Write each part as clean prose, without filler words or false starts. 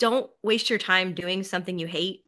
don't waste your time doing something you hate.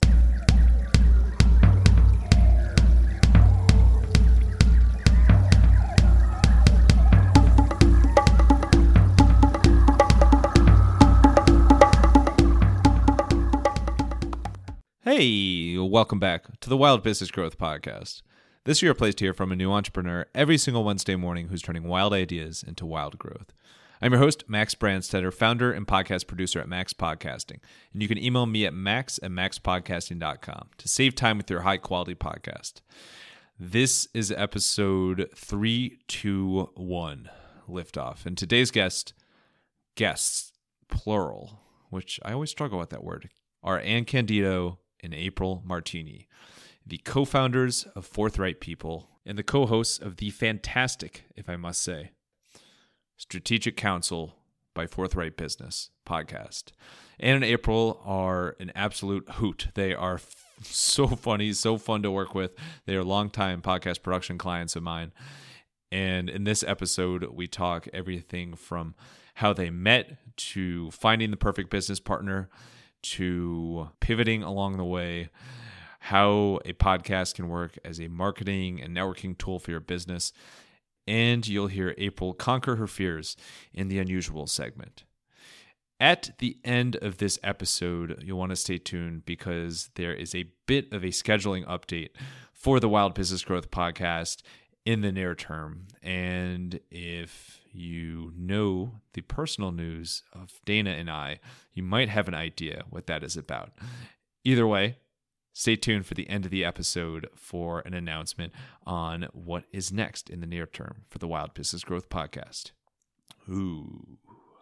Hey, welcome back to the Wild Business Growth Podcast. This is your place to hear from a new entrepreneur every single Wednesday morning who's turning wild ideas into wild growth. I'm your host, Max Brandstetter, founder and podcast producer at Max Podcasting. And you can email me at max@maxpodcasting.com to save time with your high-quality podcast. This is episode 321, Liftoff. And today's guests, plural, which I always struggle with that word, are Ann Candido and April Martini, the co-founders of Forthright People and the co-hosts of the fantastic, if I must say, Strategic Counsel by Forthright Business podcast. Ann and April are an absolute hoot. They are so funny, so fun to work with. They are longtime podcast production clients of mine. And in this episode, we talk everything from how they met to finding the perfect business partner to pivoting along the way, how a podcast can work as a marketing and networking tool for your business, and you'll hear April conquer her fears in the unusual segment. At the end of this episode, you'll want to stay tuned because there is a bit of a scheduling update for the Wild Business Growth Podcast in the near term. And if you know the personal news of Dana and I, you might have an idea what that is about. Either way, stay tuned for the end of the episode for an announcement on what is next in the near term for the Wild Business Growth Podcast. Ooh.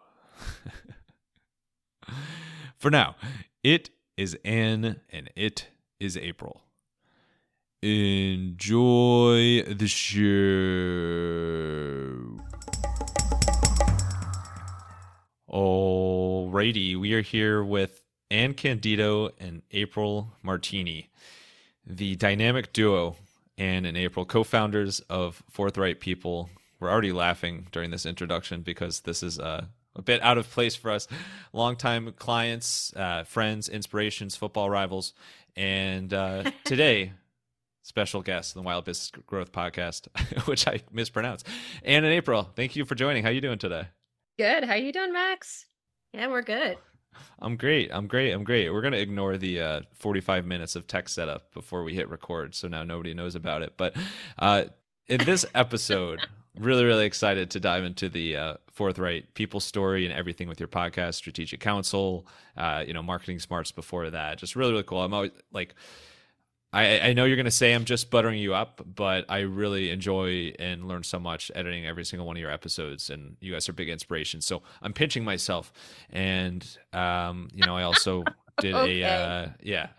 For now, it is Ann and it is April. Enjoy the show. Alrighty, we are here with Ann Candido and April Martini, the dynamic duo, Ann and April, co-founders of Forthright People. We're already laughing during this introduction because this is a bit out of place for us. Longtime clients, friends, inspirations, football rivals, and today, special guest in the Wild Business Growth Podcast, which I mispronounced. Ann and April, thank you for joining. How are you doing today? Good. How you doing, Max? Yeah, we're good. I'm great. We're going to ignore the 45 minutes of tech setup before we hit record, so now nobody knows about it. But in this episode, really, really excited to dive into the Forthright People story and everything with your podcast, Strategic Counsel, marketing smarts before that. Just really, really cool. I'm always like, I know you're going to say I'm just buttering you up, but I really enjoy and learn so much editing every single one of your episodes, and you guys are big inspirations. So I'm pinching myself, and I also did and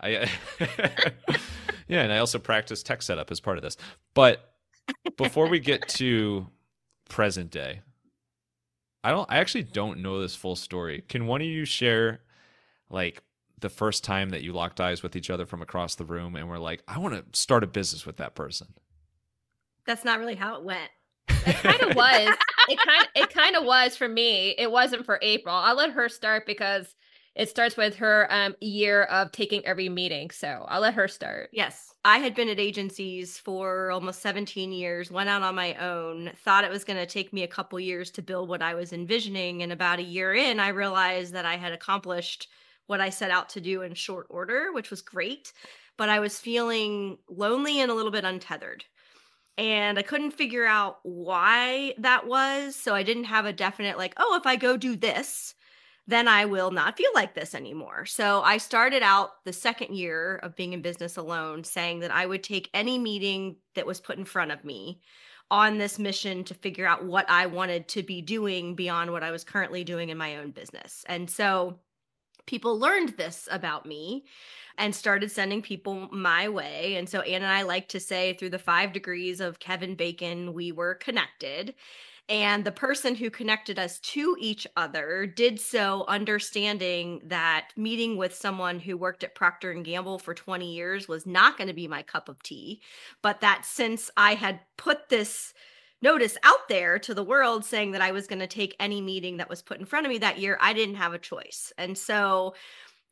I also practiced tech setup as part of this. But before we get to present day, I actually don't know this full story. Can one of you share, like, the first time that you locked eyes with each other from across the room and were like, I want to start a business with that person? That's not really how it went. It kind of was. It kind of was for me. It wasn't for April. I'll let her start because it starts with her year of taking every meeting. So I'll let her start. Yes. I had been at agencies for almost 17 years, went out on my own, thought it was going to take me a couple years to build what I was envisioning. And about a year in, I realized that I had accomplished what I set out to do in short order, which was great. But I was feeling lonely and a little bit untethered. And I couldn't figure out why that was. So I didn't have a definite, like, oh, if I go do this, then I will not feel like this anymore. So I started out the second year of being in business alone saying that I would take any meeting that was put in front of me on this mission to figure out what I wanted to be doing beyond what I was currently doing in my own business. And so people learned this about me and started sending people my way. And so Ann and I like to say through the 5 degrees of Kevin Bacon, we were connected. And the person who connected us to each other did so understanding that meeting with someone who worked at Procter & Gamble for 20 years was not going to be my cup of tea, but that since I had put this notice out there to the world saying that I was going to take any meeting that was put in front of me that year, I didn't have a choice. And so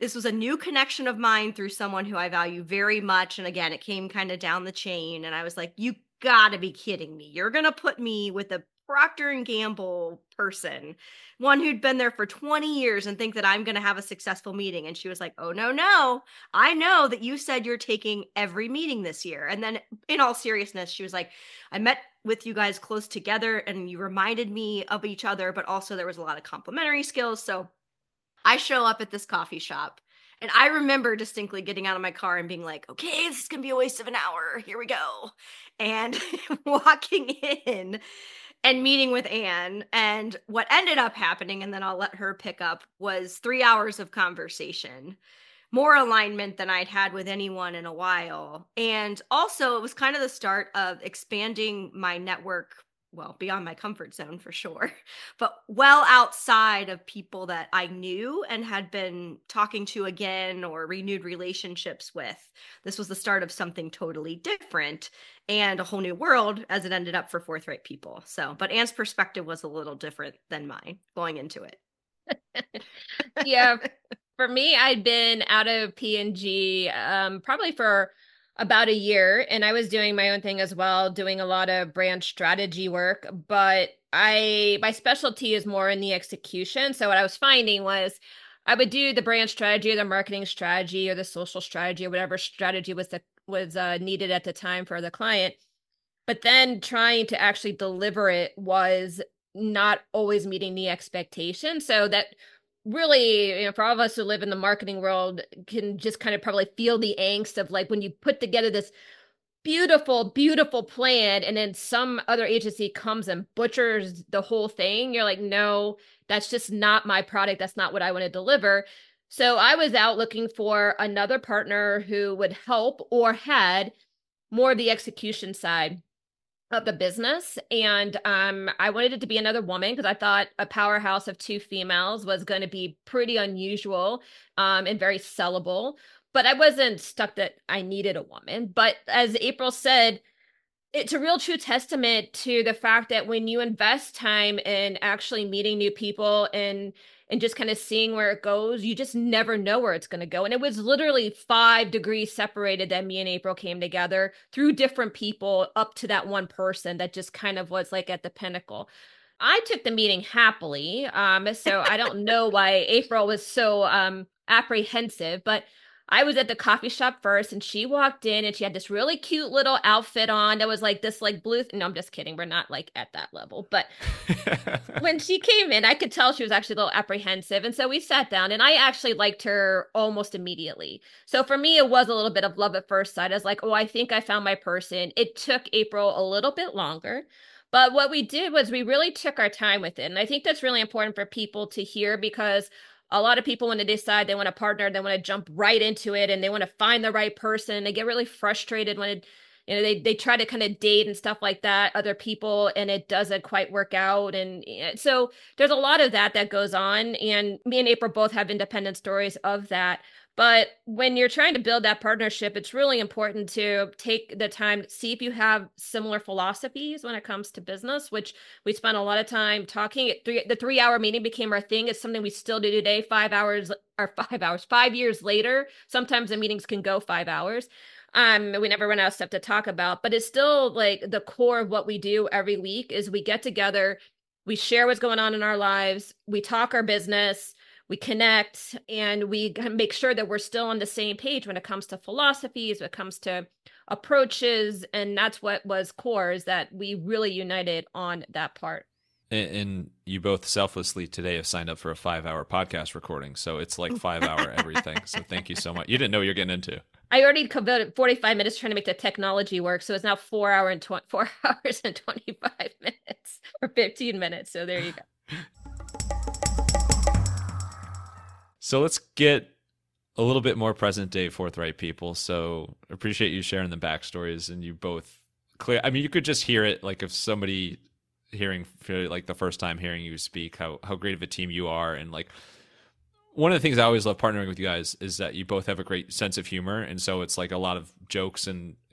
this was a new connection of mine through someone who I value very much. And again, it came kind of down the chain. And I was like, you gotta be kidding me. You're gonna put me with a Procter and Gamble person, one who'd been there for 20 years, and think that I'm going to have a successful meeting. And she was like, oh, no. I know that you said you're taking every meeting this year. And then in all seriousness, she was like, I met with you guys close together and you reminded me of each other, but also there was a lot of complementary skills. So I show up at this coffee shop. And I remember distinctly getting out of my car and being like, okay, this is going to be a waste of an hour. Here we go. And walking in and meeting with Anne. And what ended up happening, and then I'll let her pick up, was 3 hours of conversation, more alignment than I'd had with anyone in a while. And also, it was kind of the start of expanding my network, well, beyond my comfort zone for sure, but well outside of people that I knew and had been talking to again or renewed relationships with. This was the start of something totally different and a whole new world as it ended up for Forthright People. So, but Anne's perspective was a little different than mine going into it. Yeah. For me, I'd been out of P&G probably for about a year, and I was doing my own thing as well, doing a lot of brand strategy work, but my specialty is more in the execution. So what I was finding was I would do the brand strategy or the marketing strategy or the social strategy or whatever strategy was needed at the time for the client. But then trying to actually deliver it was not always meeting the expectation. So that really, for all of us who live in the marketing world can just kind of probably feel the angst of like when you put together this beautiful, beautiful plan and then some other agency comes and butchers the whole thing. You're like, no, that's just not my product. That's not what I want to deliver. So I was out looking for another partner who would help or had more of the execution side of the business. And I wanted it to be another woman because I thought a powerhouse of two females was going to be pretty unusual and very sellable. But I wasn't stuck that I needed a woman. But as April said, it's a real true testament to the fact that when you invest time in actually meeting new people and just kind of seeing where it goes, you just never know where it's going to go. And it was literally 5 degrees separated that me and April came together through different people up to that one person that just kind of was like at the pinnacle. I took the meeting happily. So I don't know why April was so apprehensive, but I was at the coffee shop first and she walked in and she had this really cute little outfit on that was like this like blue. No, I'm just kidding. We're not like at that level. But when she came in, I could tell she was actually a little apprehensive. And so we sat down and I actually liked her almost immediately. So for me, it was a little bit of love at first sight. I was like, oh, I think I found my person. It took April a little bit longer. But what we did was we really took our time with it. And I think that's really important for people to hear because a lot of people, when they decide they want a partner, they want to jump right into it and they want to find the right person. They get really frustrated when they try to kind of date and stuff like that, other people, and it doesn't quite work out. And so there's a lot of that goes on. And me and April both have independent stories of that. But when you're trying to build that partnership, it's really important to take the time to see if you have similar philosophies when it comes to business, which we spent a lot of time talking. The 3-hour meeting became our thing. It's something we still do today, 5 years later. Sometimes the meetings can go 5 hours. We never run out of stuff to talk about, but it's still like the core of what we do every week is we get together, we share what's going on in our lives, we talk our business, we connect, and we make sure that we're still on the same page when it comes to philosophies, when it comes to approaches. And that's what was core, is that we really united on that part. And you both selflessly today have signed up for a 5-hour podcast recording. So it's like 5-hour everything. So thank you so much. You didn't know what you're getting into. I already devoted 45 minutes trying to make the technology work. So it's now 4 hours and 25 minutes or 15 minutes. So there you go. So let's get a little bit more present day Forthright People. So appreciate you sharing the backstories, and you both clear. I mean, you could just hear it, like if somebody hearing like the first time hearing you speak, how great of a team you are, and like One of the things I always love partnering with you guys is that you both have a great sense of humor, and so it's like a lot of jokes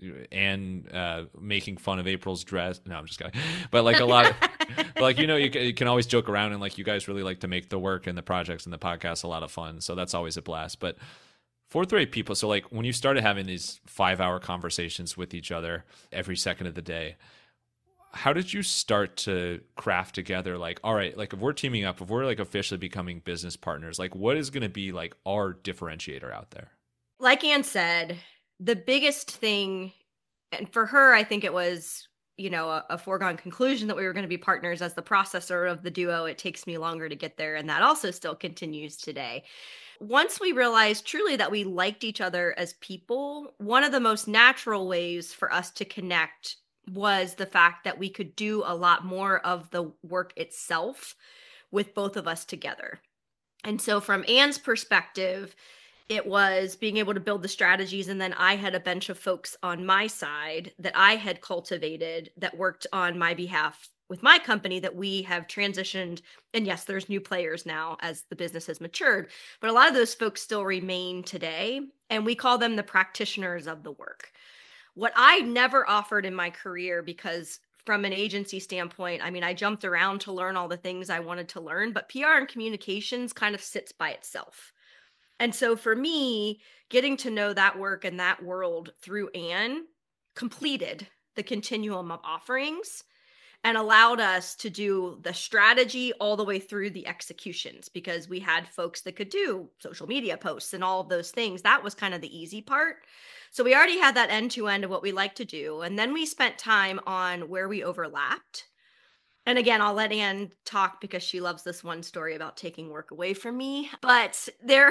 and making fun of April's dress. No, I'm just kidding. But like a lot of, but like you can always joke around, and like you guys really like to make the work and the projects and the podcast a lot of fun. So that's always a blast. But forthright people. So like when you started having these 5-hour conversations with each other every second of the day, how did you start to craft together, like, all right, like if we're teaming up, if we're like officially becoming business partners, like what is going to be like our differentiator out there? Like Anne said, the biggest thing, and for her, I think it was, a foregone conclusion that we were going to be partners. As the processor of the duo, it takes me longer to get there. And that also still continues today. Once we realized truly that we liked each other as people, one of the most natural ways for us to connect was the fact that we could do a lot more of the work itself with both of us together. And so from Anne's perspective, it was being able to build the strategies. And then I had a bunch of folks on my side that I had cultivated that worked on my behalf with my company that we have transitioned. And yes, there's new players now as the business has matured, but a lot of those folks still remain today. And we call them the practitioners of the work. What I never offered in my career, because from an agency standpoint, I mean, I jumped around to learn all the things I wanted to learn, but PR and communications kind of sits by itself. And so for me, getting to know that work and that world through Anne completed the continuum of offerings and allowed us to do the strategy all the way through the executions, because we had folks that could do social media posts and all of those things. That was kind of the easy part. So we already had that end to end of what we like to do. And then we spent time on where we overlapped. And again, I'll let Anne talk because she loves this one story about taking work away from me. But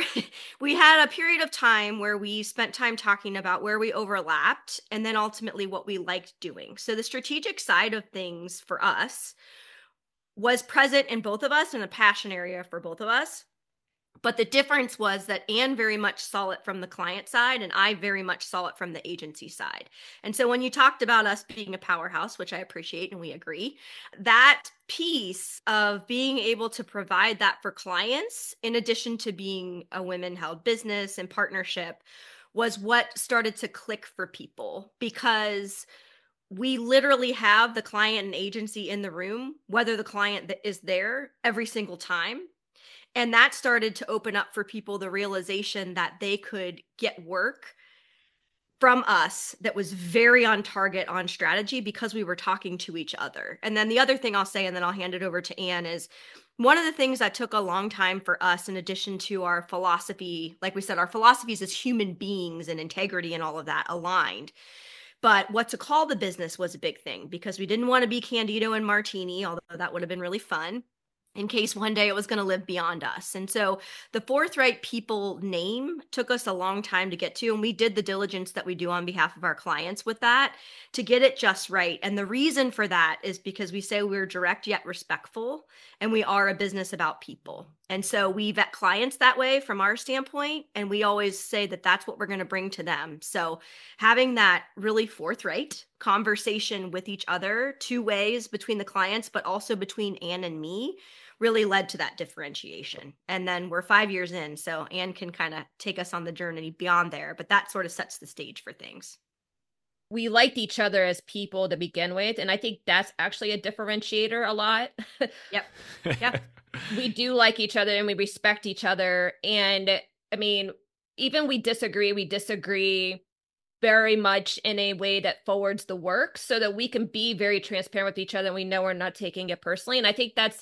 we had a period of time where we spent time talking about where we overlapped and then ultimately what we liked doing. So the strategic side of things for us was present in both of us and a passion area for both of us. But the difference was that Anne very much saw it from the client side and I very much saw it from the agency side. And so when you talked about us being a powerhouse, which I appreciate and we agree, that piece of being able to provide that for clients, in addition to being a women-held business and partnership, was what started to click for people, because we literally have the client and agency in the room, whether the client is there every single time. And that started to open up for people the realization that they could get work from us that was very on target on strategy because we were talking to each other. And then the other thing I'll say, and then I'll hand it over to Anne, is one of the things that took a long time for us, in addition to our philosophy, like we said, our philosophies as human beings and integrity and all of that aligned. But what to call the business was a big thing, because we didn't want to be Candido and Martini, although that would have been really fun, in case one day it was going to live beyond us. And so the Forthright People name took us a long time to get to, and we did the diligence that we do on behalf of our clients with that to get it just right. And the reason for that is because we say we're direct yet respectful, and we are a business about people. And so we vet clients that way from our standpoint, and we always say that that's what we're going to bring to them. So having that really forthright conversation with each other, two ways between the clients, but also between Anne and me, really led to that differentiation. And then we're 5 years in, so Anne can kind of take us on the journey beyond there, but that sort of sets the stage for things. We liked each other as people to begin with, and I think that's actually a differentiator a lot. Yep. Yep. We do like each other and we respect each other. And I mean, even we disagree very much in a way that forwards the work so that we can be very transparent with each other and we know we're not taking it personally. And I think that's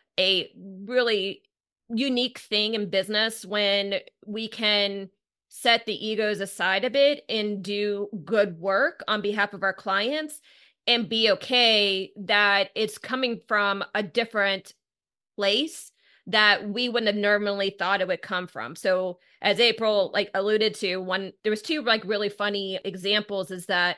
a really unique thing in business, when we can set the egos aside a bit and do good work on behalf of our clients and be okay that it's coming from a different place that we wouldn't have normally thought it would come from. So as April alluded to, there was two really funny examples, is that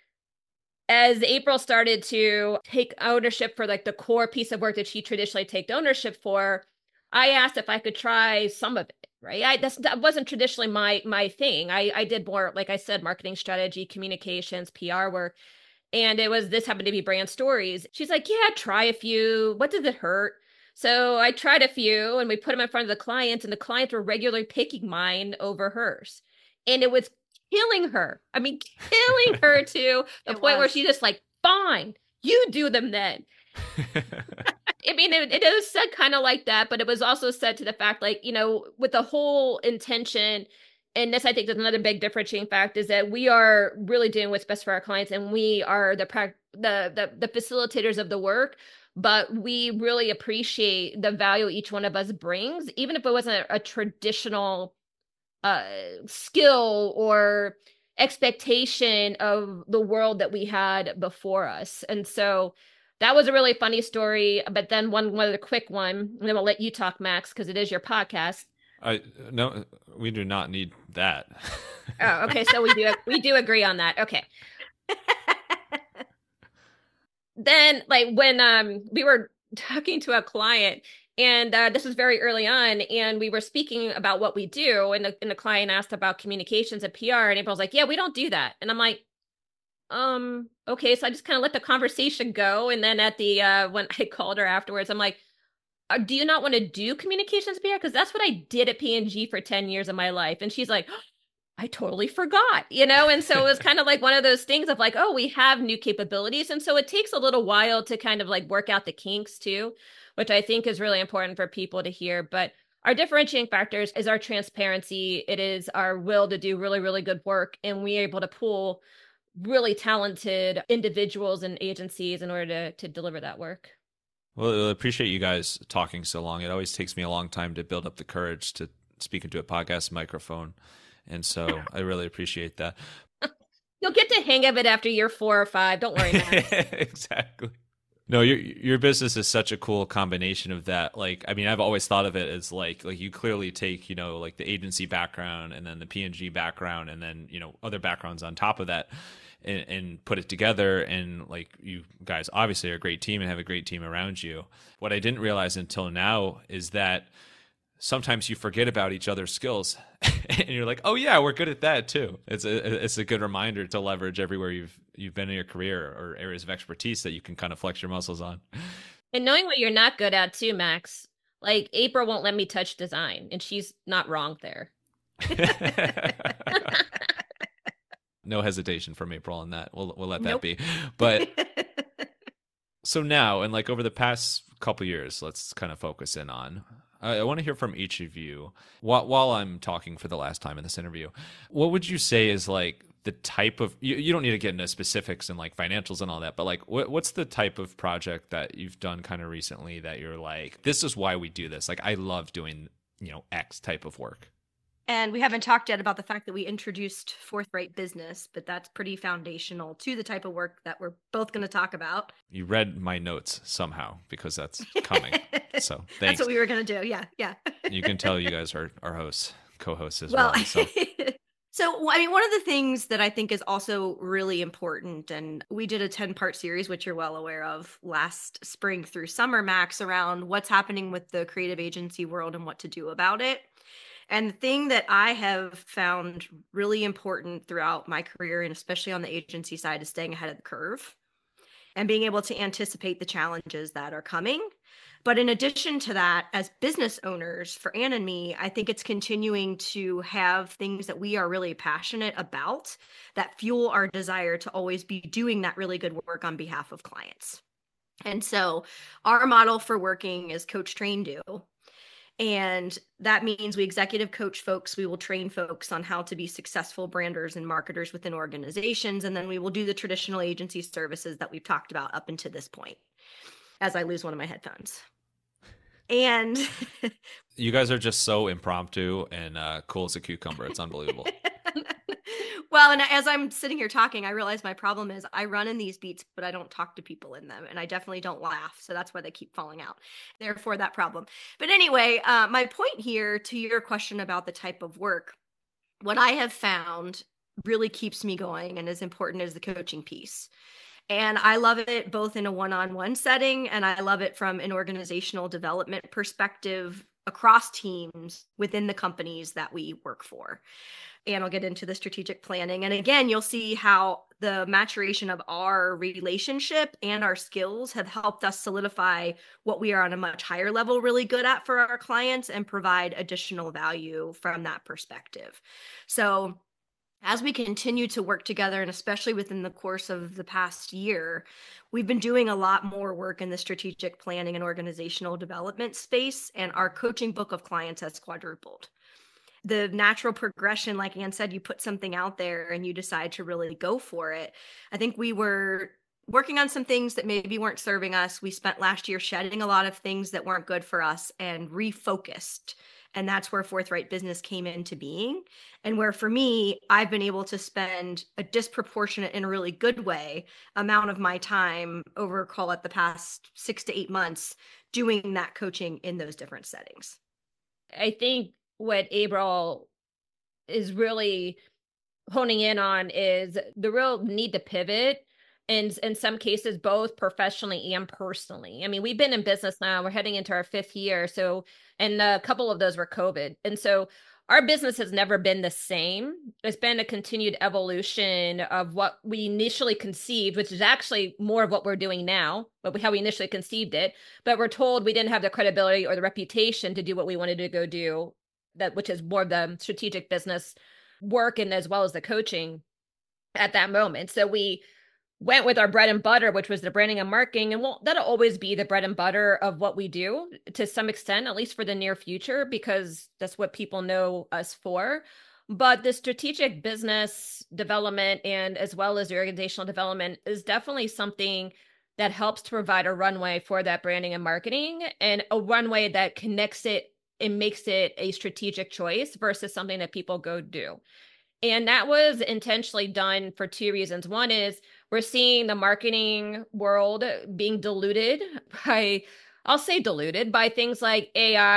as April started to take ownership for the core piece of work that she traditionally takes ownership for, I asked if I could try some of it, right? That wasn't traditionally my thing. I did more, like I said, marketing strategy, communications, PR work. And this happened to be brand stories. She's like, yeah, try a few. What does it hurt? So I tried a few and we put them in front of the clients, and the clients were regularly picking mine over hers. And it was killing her. I mean, killing her to the point where she just like, fine, you do them then. I mean, it is said kind of like that, but it was also said to the fact, like, with the whole intention. And this, I think, is another big differentiating fact, is that we are really doing what's best for our clients, and we are the facilitators of the work. But we really appreciate the value each one of us brings, even if it wasn't a traditional skill or expectation of the world that we had before us. And so that was a really funny story. But then one other quick one, and then we'll let you talk, Max, because it is your podcast. No, we do not need that. Oh, okay. So we do agree on that. Okay. Then, like, when we were talking to a client, and this was very early on, and we were speaking about what we do, and the client asked about communications and PR, and April's like, "Yeah, we don't do that." And I'm like, okay. So I just kind of let the conversation go, and then at the when I called her afterwards, I'm like, do you not want to do communications PR? Because that's what I did at P&G for 10 years of my life. And she's like, I totally forgot, And so it was kind of like one of those things of like, oh, we have new capabilities. And so it takes a little while to kind of like work out the kinks too, which I think is really important for people to hear. But our differentiating factors is our transparency. It is our will to do really, really good work. And we're able to pull really talented individuals and agencies in order to deliver that work. Well, I appreciate you guys talking so long. It always takes me a long time to build up the courage to speak into a podcast microphone. And so I really appreciate that. You'll get the hang of it after year 4 or 5. Don't worry, Max. Exactly. No, your business is such a cool combination of that. Like, I mean, I've always thought of it as like you clearly take, like the agency background and then the P&G background and then, other backgrounds on top of that and put it together. And like, you guys obviously are a great team and have a great team around you. What I didn't realize until now is that sometimes you forget about each other's skills and you're like, oh yeah, we're good at that too. It's a good reminder to leverage everywhere you've been in your career or areas of expertise that you can kind of flex your muscles on. And knowing what you're not good at too, Max. Like, April won't let me touch design, and she's not wrong there. No hesitation from April on that. We'll let that be. But so now, and like over the past couple years, let's kind of focus in on. I want to hear from each of you while I'm talking for the last time in this interview. What would you say is like the type of, you don't need to get into specifics and like financials and all that, but like what's the type of project that you've done kind of recently that you're like, this is why we do this. Like, I love doing, X type of work. And we haven't talked yet about the fact that we introduced Forthright Business, but that's pretty foundational to the type of work that we're both going to talk about. You read my notes somehow because that's coming. So thanks. That's what we were going to do. Yeah. You can tell you guys are hosts, co-hosts as well. So, I mean, one of the things that I think is also really important, and we did a 10-part series, which you're well aware of, last spring through summer, Max, around what's happening with the creative agency world and what to do about it. And the thing that I have found really important throughout my career, and especially on the agency side, is staying ahead of the curve and being able to anticipate the challenges that are coming. But in addition to that, as business owners, for Anne and me, I think it's continuing to have things that we are really passionate about that fuel our desire to always be doing that really good work on behalf of clients. And so our model for working is coach, train, do. And that means we executive coach folks. We will train folks on how to be successful branders and marketers within organizations. And then we will do the traditional agency services that we've talked about up until this point, as I lose one of my headphones. And you guys are just so impromptu and cool as a cucumber. It's unbelievable. Well, and as I'm sitting here talking, I realize my problem is I run in these beats, but I don't talk to people in them. And I definitely don't laugh. So that's why they keep falling out. Therefore, that problem. But anyway, my point here to your question about the type of work, what I have found really keeps me going and is important is the coaching piece. And I love it both in a one-on-one setting, and I love it from an organizational development perspective, across teams within the companies that we work for. And I'll get into the strategic planning. And again, you'll see how the maturation of our relationship and our skills have helped us solidify what we are on a much higher level really good at for our clients and provide additional value from that perspective. So as we continue to work together, and especially within the course of the past year, we've been doing a lot more work in the strategic planning and organizational development space, and our coaching book of clients has quadrupled. The natural progression, like Anne said, you put something out there and you decide to really go for it. I think we were working on some things that maybe weren't serving us. We spent last year shedding a lot of things that weren't good for us and refocused. And that's where Forthright Business came into being. And where for me, I've been able to spend a disproportionate, in a really good way, amount of my time over, call it, the past 6 to 8 months doing that coaching in those different settings. I think what April is really honing in on is the real need to pivot, and in some cases, both professionally and personally. I mean, we've been in business now, we're heading into our 5th year. So, and a couple of those were COVID. And so our business has never been the same. It's been a continued evolution of what we initially conceived, which is actually more of what we're doing now, but how we initially conceived it. But we're told we didn't have the credibility or the reputation to do what we wanted to go do, that which is more of the strategic business work and as well as the coaching at that moment. So we went with our bread and butter, which was the branding and marketing. And that'll always be the bread and butter of what we do to some extent, at least for the near future, because that's what people know us for. But the strategic business development and as well as the organizational development is definitely something that helps to provide a runway for that branding and marketing, and a runway that connects it and makes it a strategic choice versus something that people go do. And that was intentionally done for 2 reasons. One is we're seeing the marketing world being diluted by, I'll say diluted by things like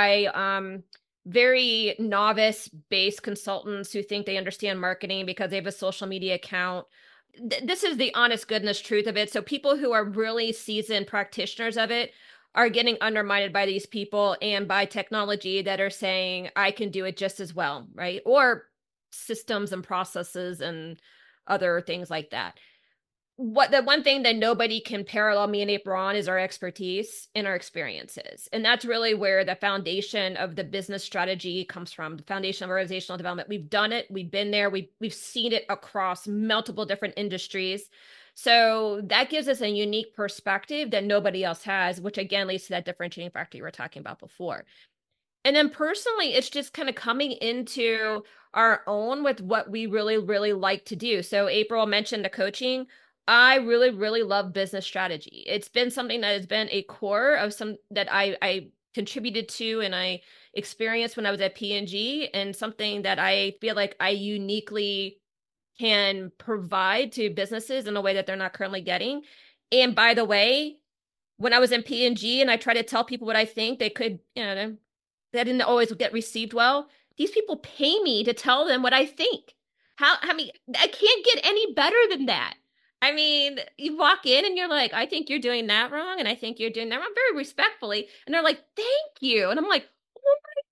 AI, very novice-based consultants who think they understand marketing because they have a social media account. This is the honest goodness truth of it. So people who are really seasoned practitioners of it are getting undermined by these people and by technology that are saying, I can do it just as well, right? Or systems and processes and other things like that. The one thing that nobody can parallel me and April on is our expertise and our experiences. And that's really where the foundation of the business strategy comes from, the foundation of organizational development. We've done it. We've been there. We've seen it across multiple different industries. So that gives us a unique perspective that nobody else has, which again leads to that differentiating factor you were talking about before. And then personally, it's just kind of coming into our own with what we really, really like to do. So April mentioned the coaching. I really, really love business strategy. It's been something that has been a core of some that I contributed to and I experienced when I was at P&G, and something that I feel like I uniquely can provide to businesses in a way that they're not currently getting. And by the way, when I was in P&G and I try to tell people what I think, they could, that didn't always get received well. These people pay me to tell them what I think. I can't get any better than that. I mean, you walk in and you're like, I think you're doing that wrong. And I think you're doing that wrong, very respectfully. And they're like, thank you. And I'm like, oh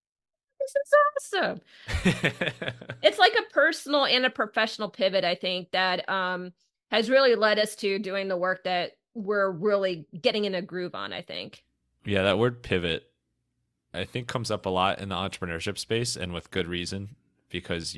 my God, this is awesome. It's like a personal and a professional pivot, I think, that has really led us to doing the work that we're really getting in a groove on, I think. Yeah, that word pivot, I think, comes up a lot in the entrepreneurship space, and with good reason, because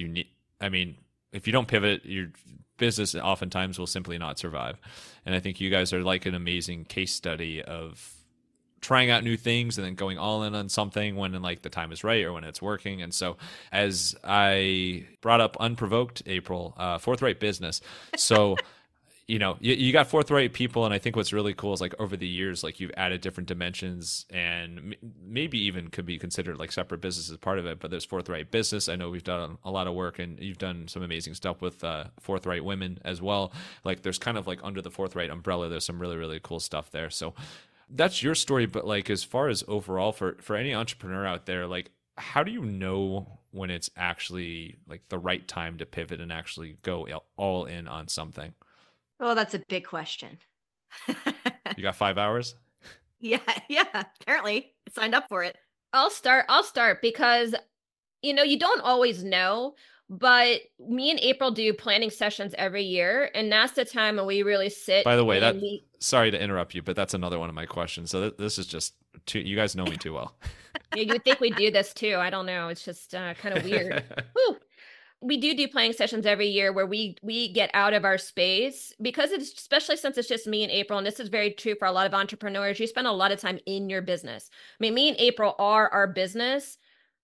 if you don't pivot, your business oftentimes will simply not survive. And I think you guys are like an amazing case study of trying out new things and then going all in on something when like the time is right or when it's working. And so, as I brought up unprovoked, April, Forthright Business. So you got forthright people, and I think what's really cool is like over the years, like you've added different dimensions, and maybe even could be considered like separate businesses as part of it. But there's Forthright Business. I know we've done a lot of work, and you've done some amazing stuff with Forthright Women as well. Like there's kind of like under the Forthright umbrella, there's some really, really cool stuff there. So that's your story. But like as far as overall for any entrepreneur out there, like how do you know when it's actually like the right time to pivot and actually go all in on something? Oh, that's a big question. You got 5 hours? Yeah. Apparently, I signed up for it. I'll start because you don't always know, but me and April do planning sessions every year, and that's the time when we really sit By the way, and we sorry to interrupt you, but that's another one of my questions. So this is just too, you guys know me too well. you would think we do this too. I don't know. It's just kind of weird. Whew. We do planning sessions every year where we get out of our space because it's especially since it's just me and April, and this is very true for a lot of entrepreneurs. You spend a lot of time in your business. I mean, me and April are our business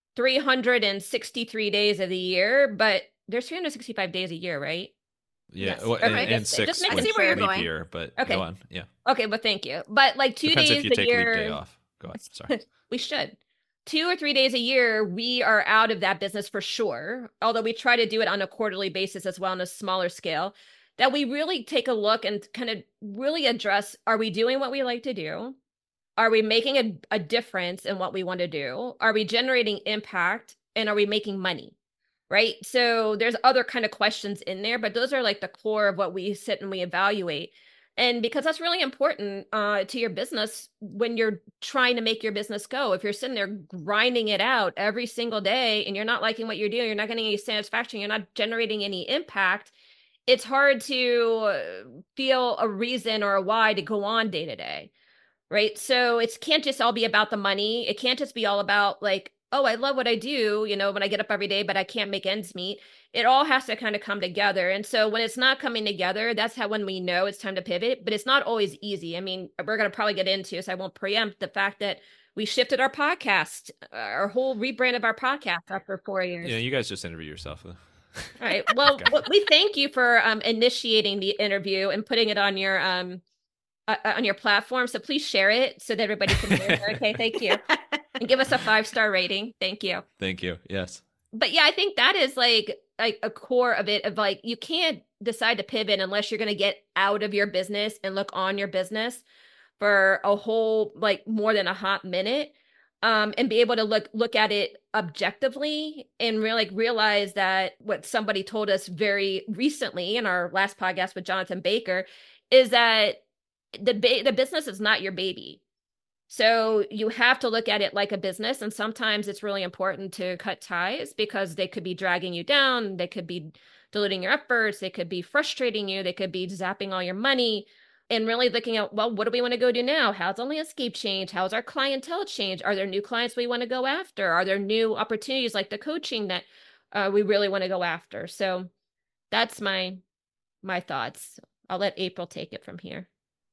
363 days of the year, but there's 365 days a year, right? Yeah, Yes. well, Okay. and Just six making with see where you're leap going. year, but Okay. go on. Yeah. Okay, well, thank you. But like 2 Depends days if you a take year, leap day off. Go on. Sorry. we should. 2 or 3 days a year, we are out of that business for sure. Although we try to do it on a quarterly basis as well on a smaller scale, that we really take a look and kind of really address, are we doing what we like to do? Are we making a difference in what we want to do? Are we generating impact? And are we making money? Right. So there's other kind of questions in there, but those are like the core of what we sit and we evaluate. And because that's really important to your business when you're trying to make your business go. If you're sitting there grinding it out every single day and you're not liking what you're doing, you're not getting any satisfaction, you're not generating any impact, it's hard to feel a reason or a why to go on day to day. Right. So it can't just all be about the money. It can't just be all about like, oh, I love what I do, when I get up every day, but I can't make ends meet. It all has to kind of come together. And so when it's not coming together, that's how when we know it's time to pivot, but it's not always easy. I mean, we're going to probably get into, so I won't preempt the fact that we shifted our podcast, our whole rebrand of our podcast after 4 years. Yeah, you guys just interview yourself. All right. Well, Okay. we thank you for initiating the interview and putting it on your platform. So please share it so that everybody can hear it. Okay, thank you. And give us a 5-star rating. Thank you. Thank you. Yes. But yeah, I think that is like a core of it, of like, you can't decide to pivot unless you're going to get out of your business and look on your business for a whole, like, more than a hot minute. And be able to look at it objectively and really realize that what somebody told us very recently in our last podcast with Jonathan Baker is that the business is not your baby. So you have to look at it like a business. And sometimes it's really important to cut ties because they could be dragging you down. They could be diluting your efforts. They could be frustrating you. They could be zapping all your money, and really looking at, well, what do we want to go do now? How's the landscape change? How's our clientele change? Are there new clients we want to go after? Are there new opportunities like the coaching that we really want to go after? So that's my thoughts. I'll let April take it from here.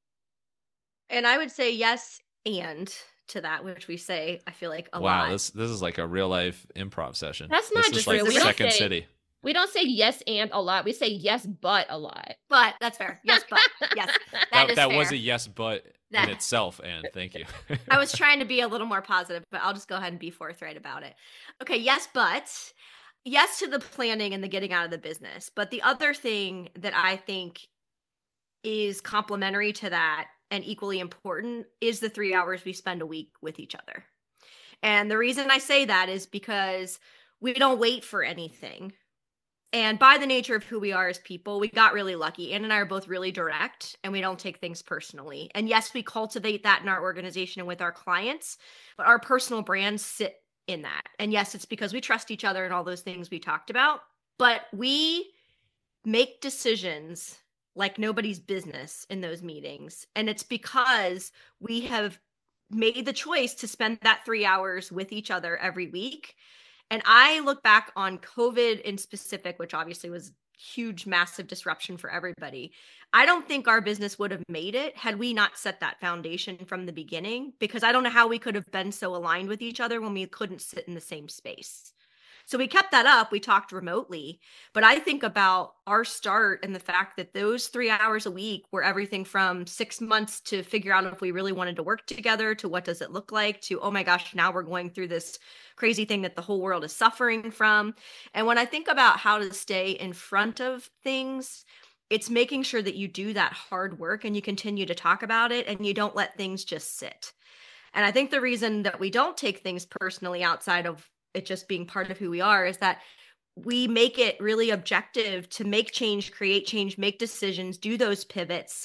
And I would say yes and to that, which we say, I feel like a lot. Wow, this is like a real life improv session. That's not this just is like true. We don't Second say- City. We don't say yes and a lot. We say yes but a lot. But that's fair. Yes, but yes, that is That fair. was a yes, but That- in itself, and thank you. I was trying to be a little more positive, but I'll just go ahead and be forthright about it. Okay, yes, but yes to the planning and the getting out of the business. But the other thing that I think is complementary to that and equally important is the 3 hours we spend a week with each other. And the reason I say that is because we don't wait for anything. And by the nature of who we are as people, we got really lucky. Ann and I are both really direct, and we don't take things personally. And yes, we cultivate that in our organization and with our clients, but our personal brands sit in that. And yes, it's because we trust each other and all those things we talked about. But we make decisions like nobody's business in those meetings. And it's because we have made the choice to spend that 3 hours with each other every week. And I look back on COVID in specific, which obviously was huge, massive disruption for everybody. I don't think our business would have made it had we not set that foundation from the beginning, because I don't know how we could have been so aligned with each other when we couldn't sit in the same space. So we kept that up. We talked remotely, but I think about our start and the fact that those 3 hours a week were everything from 6 months to figure out if we really wanted to work together, to what does it look like, to, oh my gosh, now we're going through this crazy thing that the whole world is suffering from. And when I think about how to stay in front of things, it's making sure that you do that hard work and you continue to talk about it and you don't let things just sit. And I think the reason that we don't take things personally outside of it just being part of who we are is that we make it really objective to make change, create change, make decisions, do those pivots.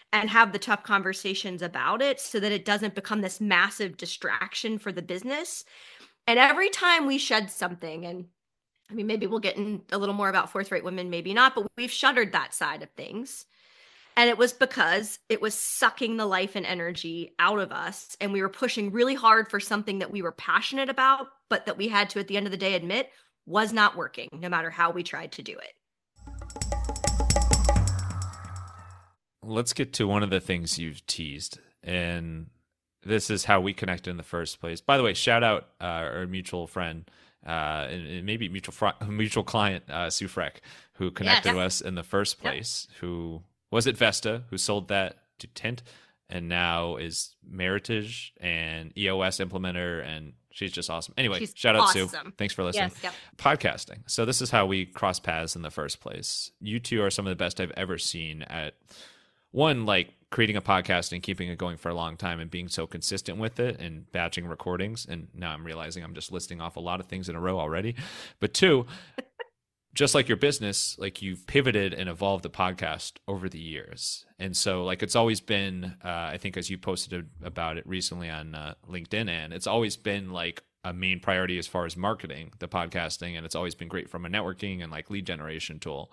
and have the tough conversations about it so that it doesn't become this massive distraction for the business. And every time we shed something, and I mean, maybe we'll get in a little more about Forthright Women, maybe not, but we've shuttered that side of things. And it was because it was sucking the life and energy out of us. And we were pushing really hard for something that we were passionate about, but that we had to, at the end of the day, admit was not working, no matter how we tried to do it. Let's get to one of the things you've teased. And this is how we connected in the first place. By the way, shout out our mutual friend, and maybe mutual client, Sue Freck, who connected us in the first place, who was at Vesta, who sold that to Tint, and now is Meritage and EOS implementer, and she's just awesome. Anyway, shout out Sue. Thanks for listening. Yes, Podcasting. So this is how we cross paths in the first place. You two are some of the best I've ever seen at, one, like creating a podcast and keeping it going for a long time and being so consistent with it and batching recordings. And now I'm realizing I'm just listing off a lot of things in a row already. But two, just like your business, like you've pivoted and evolved the podcast over the years. And so like it's always been, I think as you posted about it recently on LinkedIn, and it's always been like a main priority as far as marketing the podcasting. And it's always been great from a networking and like lead generation tool.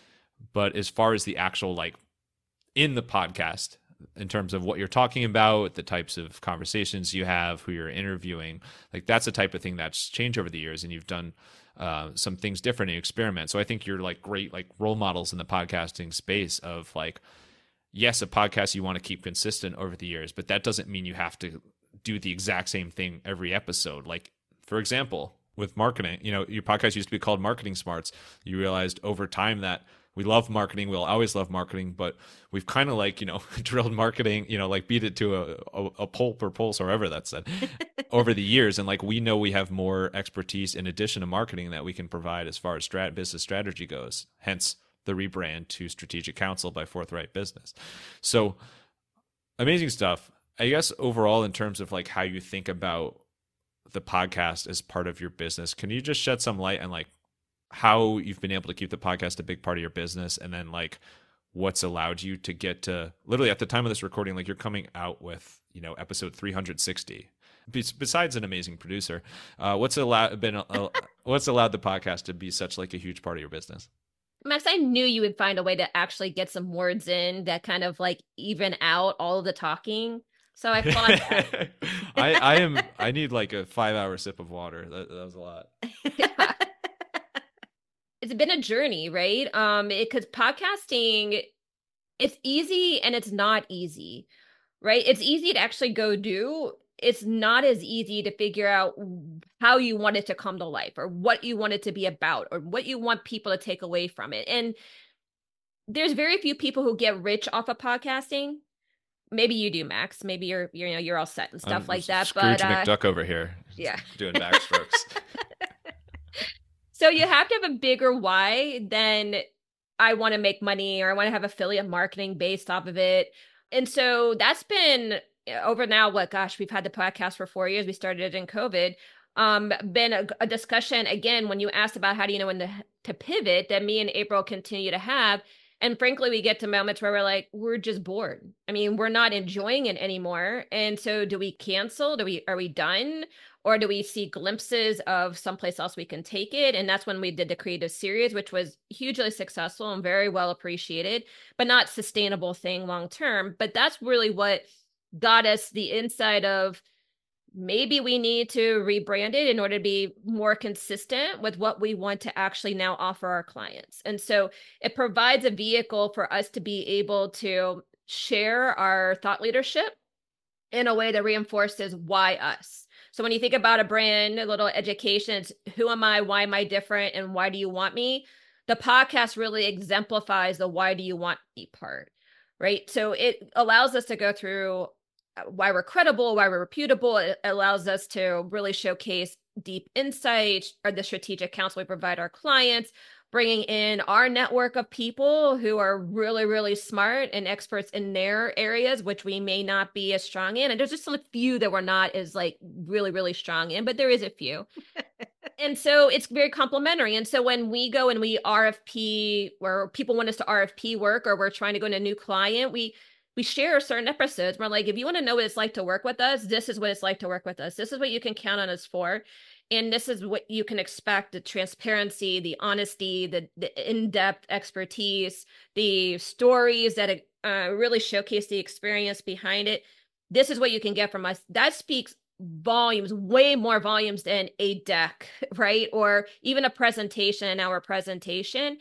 But as far as the actual like in the podcast, in terms of what you're talking about, the types of conversations you have, who you're interviewing, like that's the type of thing that's changed over the years. And you've done some things different and experiment. So I think you're like great, like role models in the podcasting space of like, yes, a podcast you want to keep consistent over the years, but that doesn't mean you have to do the exact same thing every episode. Like, for example, with marketing, you know, your podcast used to be called Marketing Smarts. You realized over time that we love marketing. We'll always love marketing, but we've kind of like, you know, drilled marketing, you know, like beat it to a pulp or pulse or whatever that's said over the years. And like, we know we have more expertise in addition to marketing that we can provide as far as business strategy goes. Hence the rebrand to Strategic Counsel by Forthright Business. So amazing stuff. I guess overall, in terms of like how you think about the podcast as part of your business, can you just shed some light on like how you've been able to keep the podcast a big part of your business, and then like what's allowed you to get to literally at the time of this recording, like you're coming out with, you know, episode 360. Besides an amazing producer, what's allowed the podcast to be such like a huge part of your business? Max, I knew you would find a way to actually get some words in that kind of like even out all of the talking. So I thought that. I need like a 5-hour sip of water. That was a lot. It's been a journey, right? Because podcasting, it's easy and it's not easy, right? It's easy to actually go do. It's not as easy to figure out how you want it to come to life, or what you want it to be about, or what you want people to take away from it. And there's very few people who get rich off of podcasting. Maybe you do, Max. Maybe you're all set and stuff like that. Scrooge McDuck over here, doing backstrokes. So you have to have a bigger why than I want to make money, or I want to have affiliate marketing based off of it. And so that's been over now, we've had the podcast for 4 years. We started it in COVID. Been a discussion, again, when you asked about how do you know when to pivot, that me and April continue to have. And frankly, we get to moments where we're like, we're just bored. I mean, we're not enjoying it anymore. And so do we cancel? Are we done? Or do we see glimpses of someplace else we can take it? And that's when we did the creative series, which was hugely successful and very well appreciated, but not sustainable thing long term. But that's really what got us the insight of maybe we need to rebrand it in order to be more consistent with what we want to actually now offer our clients. And so it provides a vehicle for us to be able to share our thought leadership in a way that reinforces why us. So when you think about a brand, a little education, it's who am I, why am I different, and why do you want me? The podcast really exemplifies the why do you want me part, right? So it allows us to go through why we're credible, why we're reputable. It allows us to really showcase deep insight or the strategic counsel we provide our clients, bringing in our network of people who are really, really smart and experts in their areas, which we may not be as strong in. And there's just a few that we're not as like really, really strong in, but there is a few. And so it's very complimentary. And so when we go and we RFP, where people want us to RFP work, or we're trying to go into a new client, we we share certain episodes. We're like, if you want to know what it's like to work with us, this is what it's like to work with us. This is what you can count on us for. And this is what you can expect: the transparency, the honesty, the in-depth expertise, the stories that really showcase the experience behind it. This is what you can get from us. That speaks volumes, way more volumes than a deck, right? Or even a presentation, an hour presentation.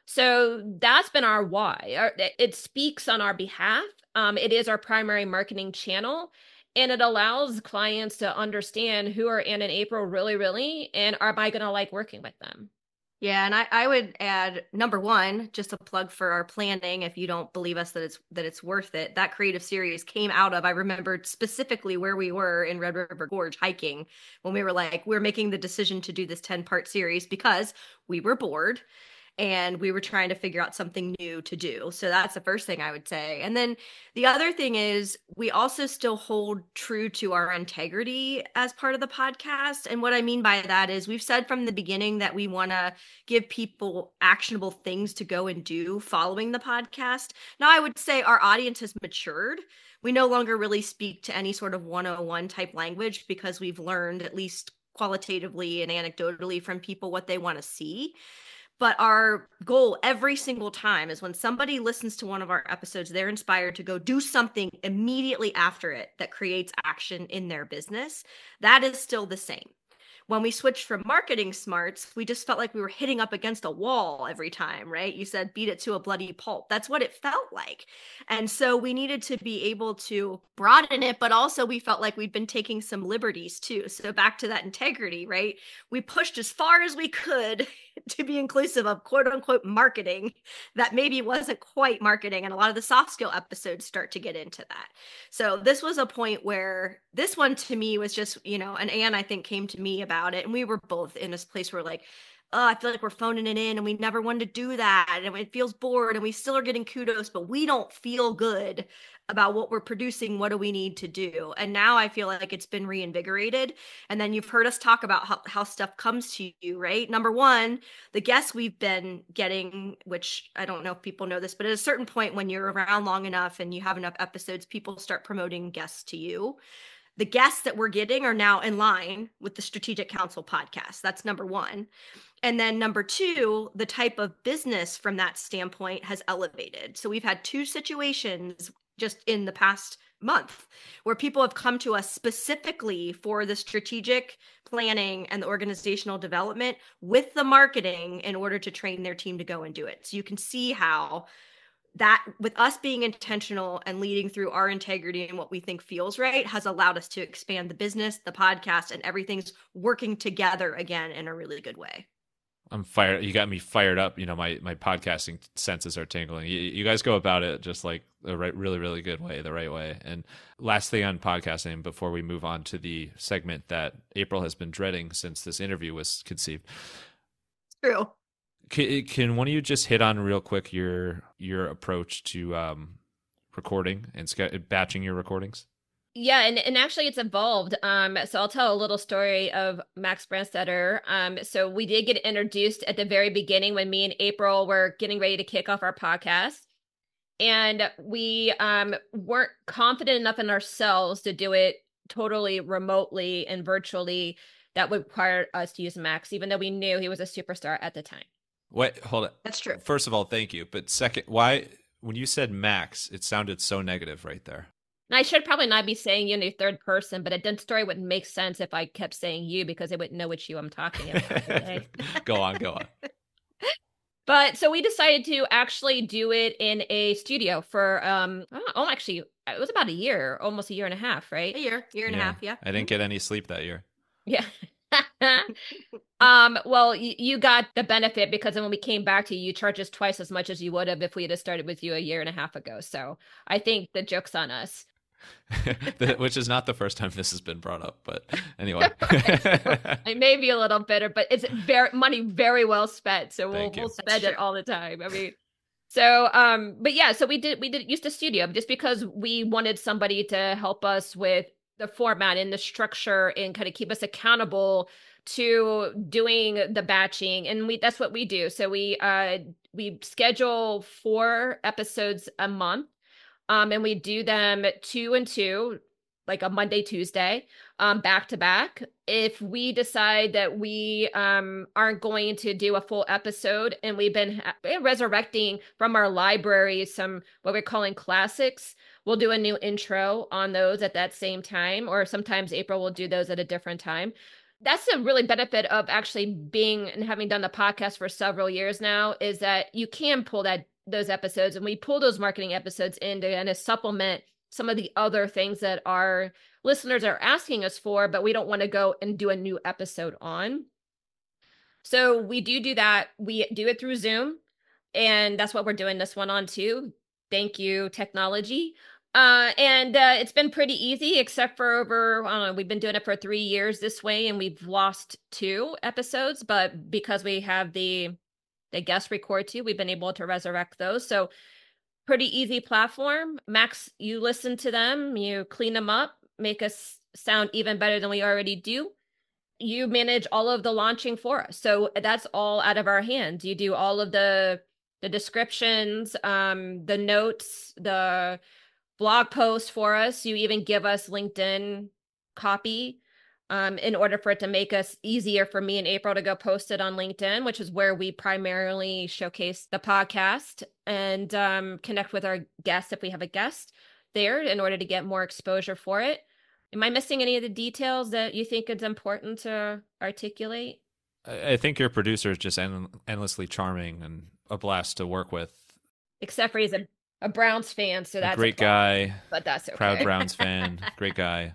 So that's been our why. It speaks on our behalf. It is our primary marketing channel, and it allows clients to understand who are Ann and April really, and am I going to like working with them? Yeah, and I would add number one, just a plug for our planning. If you don't believe us that it's worth it, that creative series came out of, I remembered specifically where we were in Red River Gorge hiking when we were like, we're making the decision to do this 10-part series because we were bored and we were trying to figure out something new to do. So that's the first thing I would say. And then the other thing is we also still hold true to our integrity as part of the podcast. And what I mean by that is we've said from the beginning that we want to give people actionable things to go and do following the podcast. Now, I would say our audience has matured. We no longer really speak to any sort of 101 type language because we've learned, at least qualitatively and anecdotally, from people what they want to see. But our goal every single time is when somebody listens to one of our episodes, they're inspired to go do something immediately after it that creates action in their business. That is still the same. When we switched from marketing smarts, we just felt like we were hitting up against a wall every time, right? You said beat it to a bloody pulp. That's what it felt like. And so we needed to be able to broaden it, but also we felt like we'd been taking some liberties too. So back to that integrity, right? We pushed as far as we could to be inclusive of quote unquote marketing that maybe wasn't quite marketing. And a lot of the soft skill episodes start to get into that. So this was a point where this one to me was just, and Anne, I think, came to me about it. And we were both in this place where like, oh, I feel like we're phoning it in and we never wanted to do that. And it feels bored and we still are getting kudos, but we don't feel good about what we're producing. What do we need to do? And now I feel like it's been reinvigorated. And then you've heard us talk about how stuff comes to you, right? Number one, the guests we've been getting, which I don't know if people know this, but at a certain point when you're around long enough and you have enough episodes, people start promoting guests to you. The guests that we're getting are now in line with the Strategic Council podcast. That's number one. And then number two, the type of business from that standpoint has elevated. So we've had two situations just in the past month where people have come to us specifically for the strategic planning and the organizational development with the marketing in order to train their team to go and do it. So you can see how that, with us being intentional and leading through our integrity and what we think feels right, has allowed us to expand the business, the podcast, and everything's working together again in a really good way. I'm fired. You got me fired up. My podcasting senses are tingling. You guys go about it just like the really good way, the right way. And last thing on podcasting before we move on to the segment that April has been dreading since this interview was conceived. True. Can one of you just hit on real quick your approach to recording and batching your recordings? Yeah, and actually it's evolved. So I'll tell a little story of Max Branstetter. So we did get introduced at the very beginning when me and April were getting ready to kick off our podcast. And we weren't confident enough in ourselves to do it totally remotely and virtually. That would require us to use Max, even though we knew he was a superstar at the time. Wait, hold it. That's true. First of all, thank you. But second, why, when you said Max, it sounded so negative right there. And I should probably not be saying you in the third person, but a story wouldn't make sense if I kept saying you because they wouldn't know which you I'm talking about today. Go on. But so we decided to actually do it in a studio for, actually, it was about a year, almost a year and a half, right? A year and a half, yeah. I didn't get any sleep that year. Yeah. Well, you got the benefit because when we came back to you, you charged us twice as much as you would have if we had started with you a year and a half ago. So I think the joke's on us. Which is not the first time this has been brought up, but anyway. I may be a little bitter, but it's money very well spent. So we'll spend it all the time. I mean, so, but yeah, so we did use the studio just because we wanted somebody to help us with the format and the structure and kind of keep us accountable to doing the batching. And that's what we do. So we schedule 4 episodes a month. And we do them 2 and 2, like a Monday, Tuesday, back to back. If we decide that we aren't going to do a full episode, and we've been resurrecting from our library some what we're calling classics, we'll do a new intro on those at that same time, or sometimes April will do those at a different time. That's the really benefit of actually being and having done the podcast for several years now, is that you can pull those episodes, and we pull those marketing episodes in to kind of supplement some of the other things that our listeners are asking us for, but we don't want to go and do a new episode on. So we do that. We do it through Zoom, and that's what we're doing this one on too. Thank you, technology. And it's been pretty easy, except for over, I don't know, we've been doing it for 3 years this way, and we've lost 2 episodes, but because we have the guest record too, we've been able to resurrect those. So pretty easy platform. Max, you listen to them, you clean them up, make us sound even better than we already do. You manage all of the launching for us. So that's all out of our hands. You do all of the descriptions, the notes, the blog posts for us. You even give us LinkedIn copy in order for it to make us easier for me and April to go post it on LinkedIn, which is where we primarily showcase the podcast and connect with our guests if we have a guest there in order to get more exposure for it. Am I missing any of the details that you think it's important to articulate? I think your producer is just endlessly charming and a blast to work with. Except for he's a Browns fan, so that's a great guy, but that's okay. Proud Browns fan, great guy.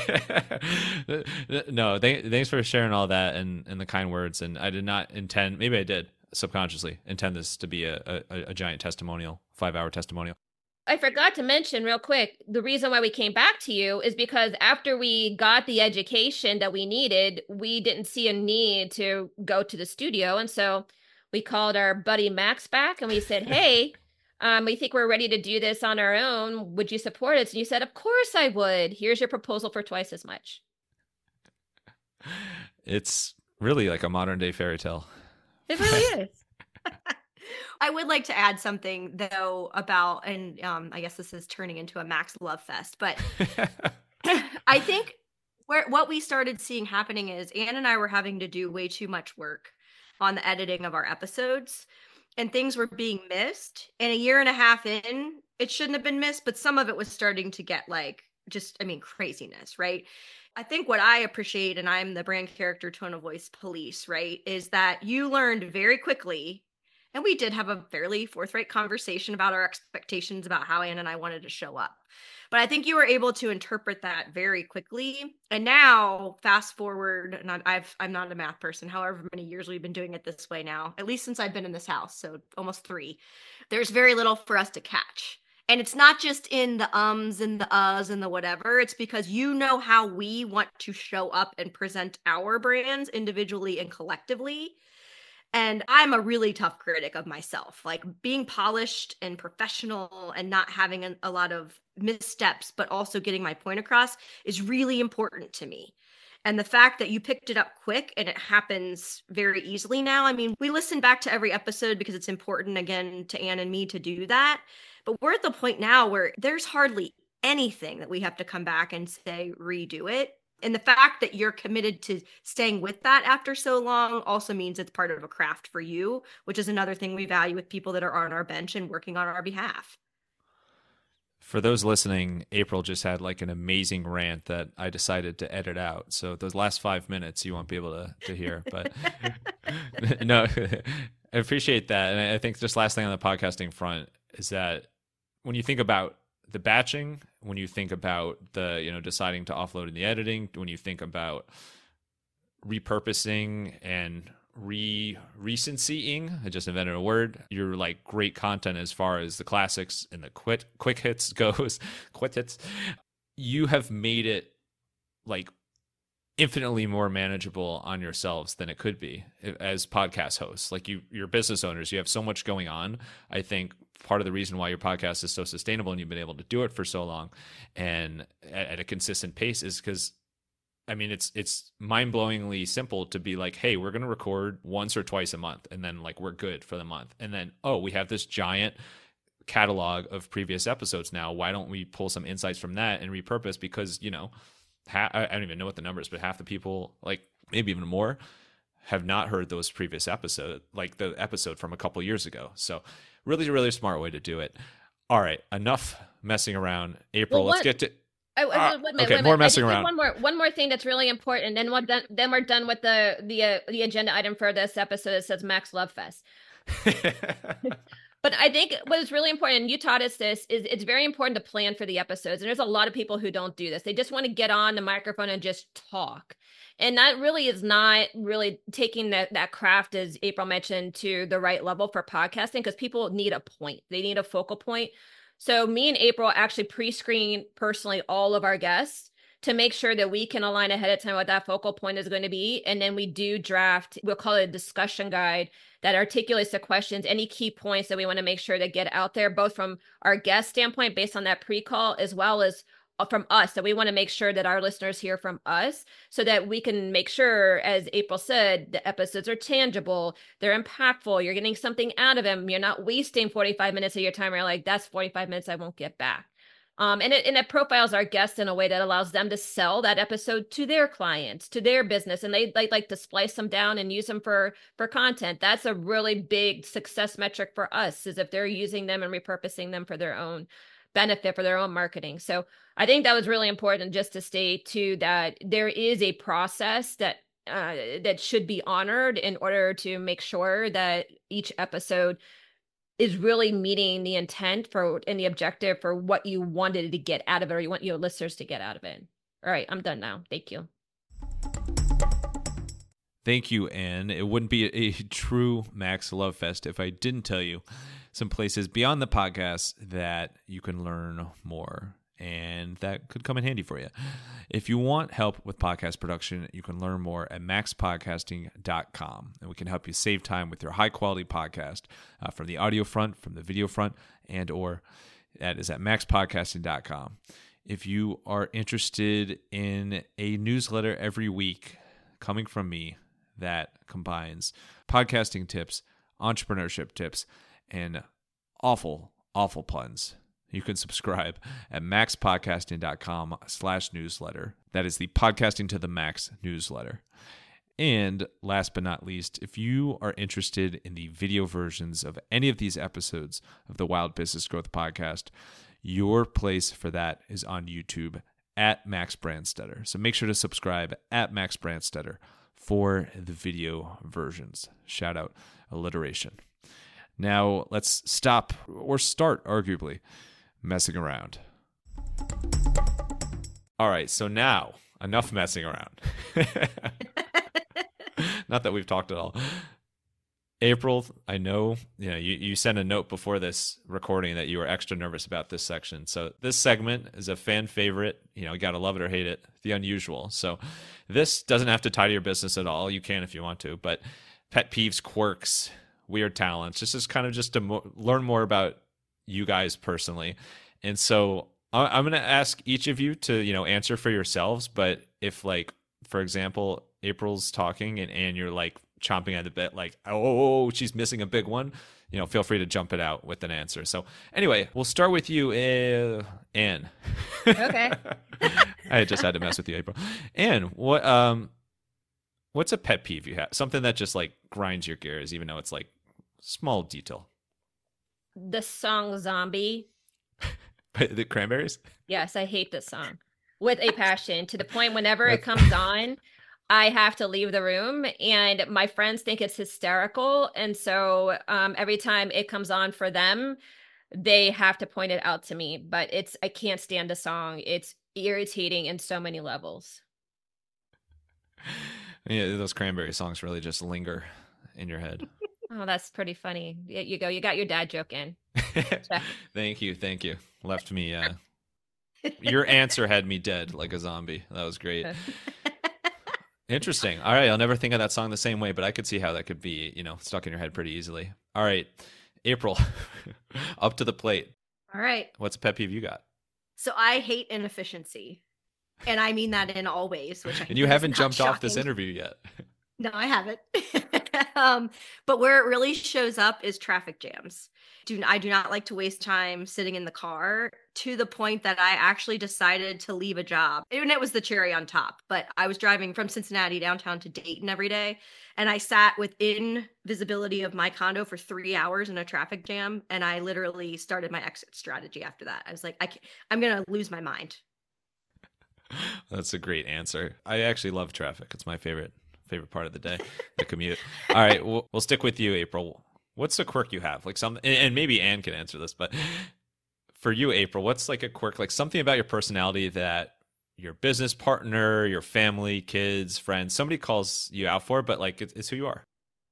No, thanks for sharing all that and the kind words. And I did not intend, maybe I did subconsciously intend this to be a giant testimonial, 5-hour testimonial. I forgot to mention real quick, the reason why we came back to you is because after we got the education that we needed, we didn't see a need to go to the studio. And so we called our buddy Max back and we said, hey, we think we're ready to do this on our own. Would you support us? And you said, of course I would. Here's your proposal for twice as much. It's really like a modern day fairy tale. It really is. I would like to add something though about, and I guess this is turning into a Max love fest, but I think what we started seeing happening is Anne and I were having to do way too much work on the editing of our episodes, and things were being missed. And a year and a half in, it shouldn't have been missed, but some of it was starting to get like craziness, right? I think what I appreciate, and I'm the brand character tone of voice police, right, is that you learned very quickly. And we did have a fairly forthright conversation about our expectations about how Anne and I wanted to show up. But I think you were able to interpret that very quickly. And now, fast forward, and I'm not a math person, however many years we've been doing it this way now, at least since I've been in this house, so almost 3, there's very little for us to catch. And it's not just in the ums and the uhs and the whatever. It's because you know how we want to show up and present our brands individually and collectively. And I'm a really tough critic of myself, like being polished and professional and not having a lot of missteps, but also getting my point across is really important to me. And the fact that you picked it up quick and it happens very easily now. I mean, we listen back to every episode because it's important, again, to Anne and me to do that. But we're at the point now where there's hardly anything that we have to come back and say, redo it. And the fact that you're committed to staying with that after so long also means it's part of a craft for you, which is another thing we value with people that are on our bench and working on our behalf. For those listening, April just had like an amazing rant that I decided to edit out. So those last 5 minutes you won't be able to hear. But no, I appreciate that. And I think just last thing on the podcasting front is that when you think about the batching, when you think about the, deciding to offload in the editing, when you think about repurposing and recencying, I just invented a word, you're like great content as far as the classics and the quick hits goes, quick hits, you have made it like infinitely more manageable on yourselves than it could be as podcast hosts. Like you're business owners, you have so much going on. I think part of the reason why your podcast is so sustainable and you've been able to do it for so long and at a consistent pace is because, I mean, it's mind-blowingly simple to be like, hey, we're going to record once or twice a month and then like we're good for the month. And then, oh, we have this giant catalog of previous episodes now. Why don't we pull some insights from that and repurpose? Because, I don't even know what the number is, but half the people, like maybe even more, have not heard those previous episodes, like the episode from a couple years ago. So really, really smart way to do it. All right, enough messing around. April, let's get to... more messing around. One more thing that's really important, and then we're done with the agenda item for this episode. That says Max Love Fest. But I think what is really important, and you taught us this, is it's very important to plan for the episodes. And there's a lot of people who don't do this. They just want to get on the microphone and just talk. And that really is not really taking that craft, as April mentioned, to the right level for podcasting, because people need a point. They need a focal point. So me and April actually pre-screen personally all of our guests to make sure that we can align ahead of time what that focal point is going to be. And then we do draft, we'll call it a discussion guide that articulates the questions, any key points that we want to make sure to get out there, both from our guest standpoint based on that pre-call, as well as from us, that we want to make sure that our listeners hear from us so that we can make sure, as April said, the episodes are tangible, they're impactful, you're getting something out of them, you're not wasting 45 minutes of your time where you're like, that's 45 minutes I won't get back. And it profiles our guests in a way that allows them to sell that episode to their clients, to their business, and they like to splice them down and use them for content. That's a really big success metric for us, is if they're using them and repurposing them for their own benefit, for their own marketing. So I think that was really important, just to state too that there is a process that should be honored in order to make sure that each episode is really meeting the intent and the objective for what you wanted to get out of it, or you want your listeners to get out of it. All right, I'm done now. Thank you. Thank you, Anne. It wouldn't be a true Max Love Fest if I didn't tell you some places beyond the podcast that you can learn more, and that could come in handy for you. If you want help with podcast production, you can learn more at maxpodcasting.com, and we can help you save time with your high-quality podcast from the audio front, from the video front, and/or that is at maxpodcasting.com. If you are interested in a newsletter every week coming from me that combines podcasting tips, entrepreneurship tips, and awful puns, you can subscribe at maxpodcasting.com/newsletter. That is the Podcasting to the Max newsletter. And last but not least, if you are interested in the video versions of any of these episodes of the Wild Business Growth Podcast, your place for that is on YouTube at Max Brandstetter. So make sure to subscribe at Max Brandstetter for the video versions. Shout out alliteration. Now let's stop, or start arguably, messing around. All right, so now enough messing around. Not that we've talked at all. April, I know you sent a note before this recording that you were extra nervous about this section. So this segment is a fan favorite. You got to love it or hate it, the unusual. So this doesn't have to tie to your business at all. You can if you want to, but pet peeves, quirks, weird talents. This is kind of just to learn more about you guys personally. And so I'm going to ask each of you to, answer for yourselves. But if, like, for example, April's talking and you're like chomping at the bit, like, oh, she's missing a big one, feel free to jump it out with an answer. So anyway, we'll start with you, Anne. Okay. I just had to mess with you, April. Anne, what's a pet peeve you have? Something that just like grinds your gears, even though it's like small detail. The song Zombie. The Cranberries? Yes, I hate this song with a passion, to the point whenever it comes on, I have to leave the room, and my friends think it's hysterical. And so every time it comes on for them, they have to point it out to me. But I can't stand the song. It's irritating in so many levels. Yeah, those Cranberry songs really just linger in your head. Oh, that's pretty funny. You go. You got your dad joke in. Thank you. Left me. Your answer had me dead like a zombie. That was great. Interesting. All right, I'll never think of that song the same way, but I could see how that could be, stuck in your head pretty easily. All right, April, up to the plate. All right. What's a pet peeve you got? So I hate inefficiency, and I mean that in all ways. And you haven't jumped off this interview yet. No, I haven't. But where it really shows up is traffic jams. I do not like to waste time sitting in the car, to the point that I actually decided to leave a job. And it was the cherry on top. But I was driving from Cincinnati downtown to Dayton every day. And I sat within visibility of my condo for 3 hours in a traffic jam. And I literally started my exit strategy after that. I was like, I'm going to lose my mind. That's a great answer. I actually love traffic. It's my favorite part of the day, the commute. All right, we'll stick with you, April. What's the quirk you have? Like and maybe Anne can answer this, but for you, April, what's like a quirk, like something about your personality that your business partner, your family, kids, friends, somebody calls you out for, but like it's who you are?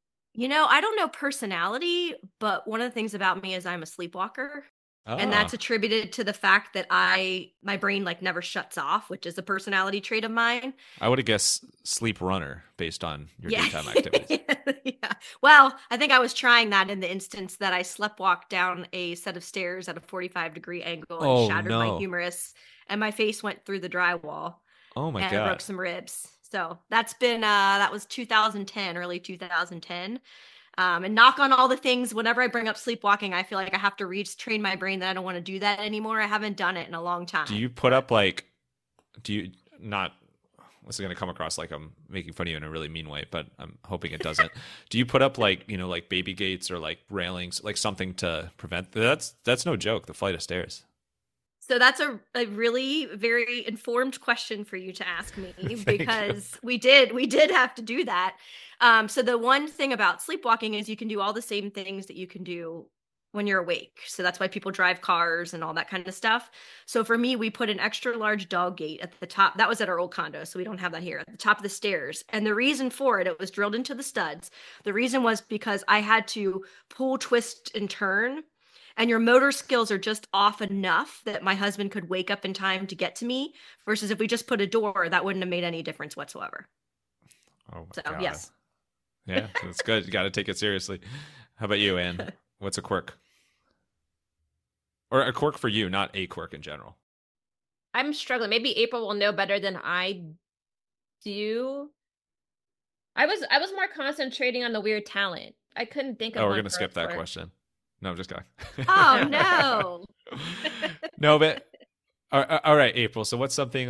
I don't know personality, but one of the things about me is I'm a sleepwalker. And that's Oh, attributed to the fact that my brain like never shuts off, which is a personality trait of mine. I would have guessed sleep runner based on your Yeah. daytime activities. Yeah. Well, I think I was trying that in the instance that I sleptwalked down a set of stairs at a 45-degree angle and Oh shattered my no. humerus, and my face went through the drywall, Oh my and I broke God. some ribs. So that was 2010, early 2010. And knock on all the things, whenever I bring up sleepwalking, I feel like I have to retrain my brain that I don't want to do that anymore. I haven't done it in a long Do time. you put up like, do you not, this is going to come across like I'm making fun of you in a really mean way, but I'm hoping it doesn't. Do you put up like, like baby gates or like railings, like something to prevent that's no joke, the flight of stairs. So that's a really very informed question for you to ask me, Thank you. because we did have to do that. So the one thing about sleepwalking is you can do all the same things that you can do when you're awake. So that's why people drive cars and all that kind of stuff. So for me, we put an extra large dog gate at the top. That was at our old condo, so we don't have that here, at the top of the stairs. And the reason for it was drilled into the studs. The reason was because I had to pull, twist, and turn, and your motor skills are just off enough that my husband could wake up in time to get to me, versus if we just put a door, that wouldn't have made any difference whatsoever. Oh So my God. yes. Yeah, that's good. You got to take it seriously. How about you, Anne? What's a quirk? Or a quirk for you, not a quirk in general. I'm struggling. Maybe April will know better than I do. I was more concentrating on the weird talent. I couldn't think of Oh, we're one going to for a skip that quirk. question. No, I'm just kidding. Oh no. No, but all right, April. So what's something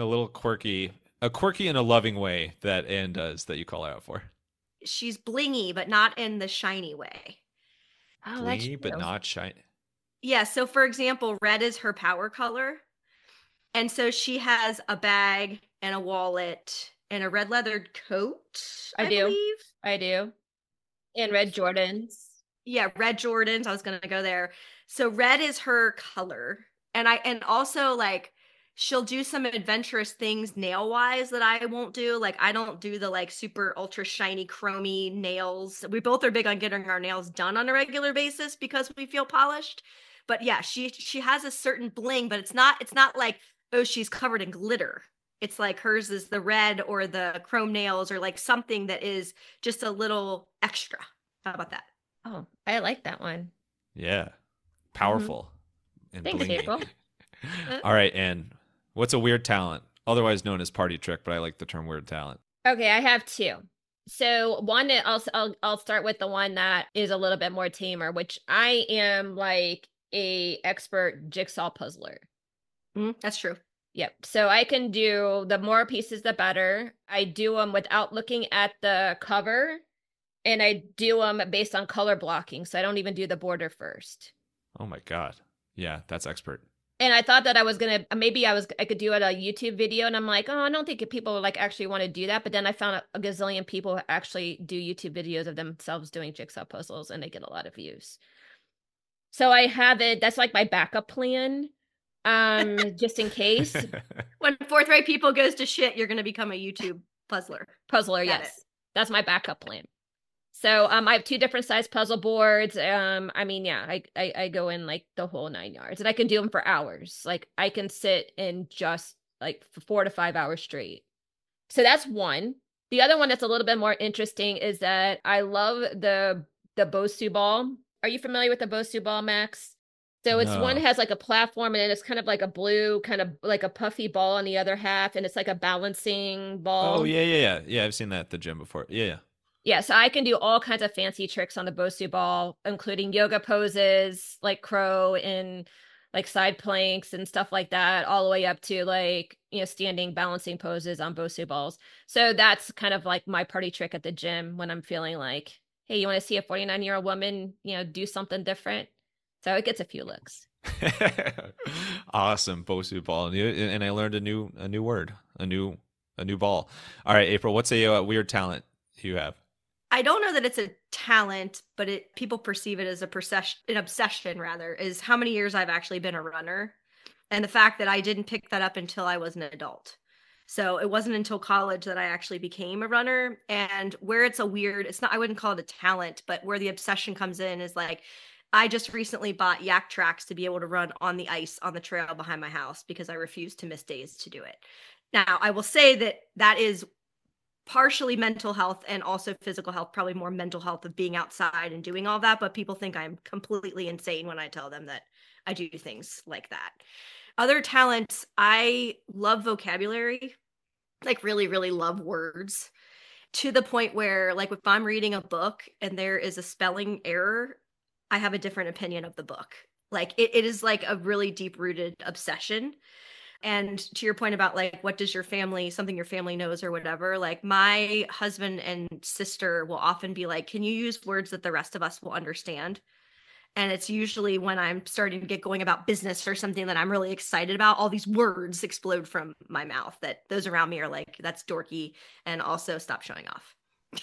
a quirky in a loving way that Anne does that you call her out for? She's blingy, but not in the shiny way. Oh, that's Blingy, but true. not shiny. Yeah, so for example, red is her power color. And so she has a bag and a wallet and a red leathered coat, I I do. believe. I do. And red Jordans. Yeah, red Jordans. I was gonna go there. So red is her color. And also like she'll do some adventurous things nail wise that I won't do. Like I don't do the like super ultra shiny chromy nails. We both are big on getting our nails done on a regular basis because we feel polished. But yeah, she has a certain bling, but it's not like, oh, she's covered in glitter. It's like hers is the red or the chrome nails or like something that is just a little extra. How about that? Oh, I like that one. Yeah. Mhm. Powerful and Thanks, blingy. April. All right, Anne. What's a weird talent? Otherwise known as party trick, but I like the term weird talent. Okay, I have two. So one that I'll start with the one that is a little bit more tamer, which I am like a expert jigsaw puzzler. That's true. Yep. So I can do the more pieces, the better. I do them without looking at the cover, and I do them based on color blocking. So I don't even do the border first. Oh my God. Yeah, that's expert. And I thought that I was gonna I could do it a YouTube video, and I'm like, oh, I don't think people would like actually want to do that. But then I found a gazillion people who actually do YouTube videos of themselves doing jigsaw puzzles, and they get a lot of views. So I have it. That's like my backup plan, just in case. When fourth grade people goes to shit, you're going to become a YouTube puzzler. Puzzler, Got yes, that's my backup plan. So I have two different size puzzle boards. I mean, yeah, I go in like the whole 9 yards, and I can do them for hours. Like I can sit in just like for 4 to 5 hours straight. So that's one. The other one that's a little bit more interesting is that I love the Bosu ball. Are you familiar with the Bosu ball, Max? So it's one No. has like a platform, and then it's kind of like a blue, kind of like a puffy ball on the other half, and it's like a balancing Oh ball. yeah, yeah, yeah. Yeah, I've seen that at the gym before. Yeah, yeah. Yeah, so I can do all kinds of fancy tricks on the Bosu ball, including yoga poses like crow and like side planks and stuff like that, all the way up to like, standing balancing poses on Bosu balls. So that's kind of like my party trick at the gym when I'm feeling like, hey, you want to see a 49-year-old woman, do something different? So it gets a few looks. Awesome, Bosu ball, and I learned a new word, a new ball. All right, April, what's a weird talent you have? I don't know that it's a talent, but people perceive it as an obsession rather, is how many years I've actually been a runner. And the fact that I didn't pick that up until I was an adult. So it wasn't until college that I actually became a runner. And where it's it's not, I wouldn't call it a talent, but where the obsession comes in is like, I just recently bought Yak tracks to be able to run on the ice on the trail behind my house because I refuse to miss days to do it. Now, I will say that is partially mental health and also physical health, probably more mental health of being outside and doing all that. But people think I'm completely insane when I tell them that I do things like that. Other talents, I love vocabulary, like really, really love words to the point where, like, if I'm reading a book and there is a spelling error, I have a different opinion of the book. Like, it is like a really deep rooted obsession. And to your point about like, what does something your family knows or whatever, like my husband and sister will often be like, can you use words that the rest of us will understand? And it's usually when I'm starting to get going about business or something that I'm really excited about, all these words explode from my mouth that those around me are like, that's dorky. And also stop showing off.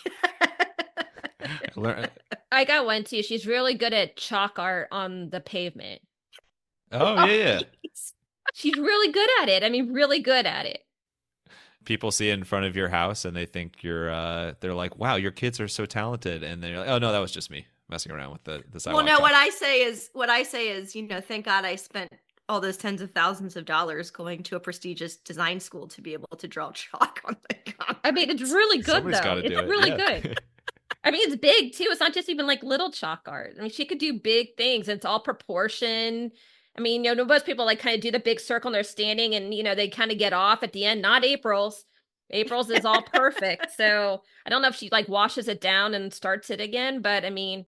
I got one too. She's really good at chalk art on the pavement. Oh, yeah. She's really good at it. I mean, really good at it. People see it in front of your house and they think they're like, wow, your kids are so talented. And they're like, oh, no, that was just me messing around with the sidewalk. Well, no, what I say is, thank God I spent all those tens of thousands of dollars going to a prestigious design school to be able to draw chalk on the concrete. I mean, it's really good, Somebody's though. It's really good. I mean, it's big, too. It's not just even like little chalk art. I mean, she could do big things. It's all proportion. I mean, most people like kind of do the big circle and they're standing and, they kind of get off at the end. Not April's. April's is all perfect. So I don't know if she like washes it down and starts it again, but I mean.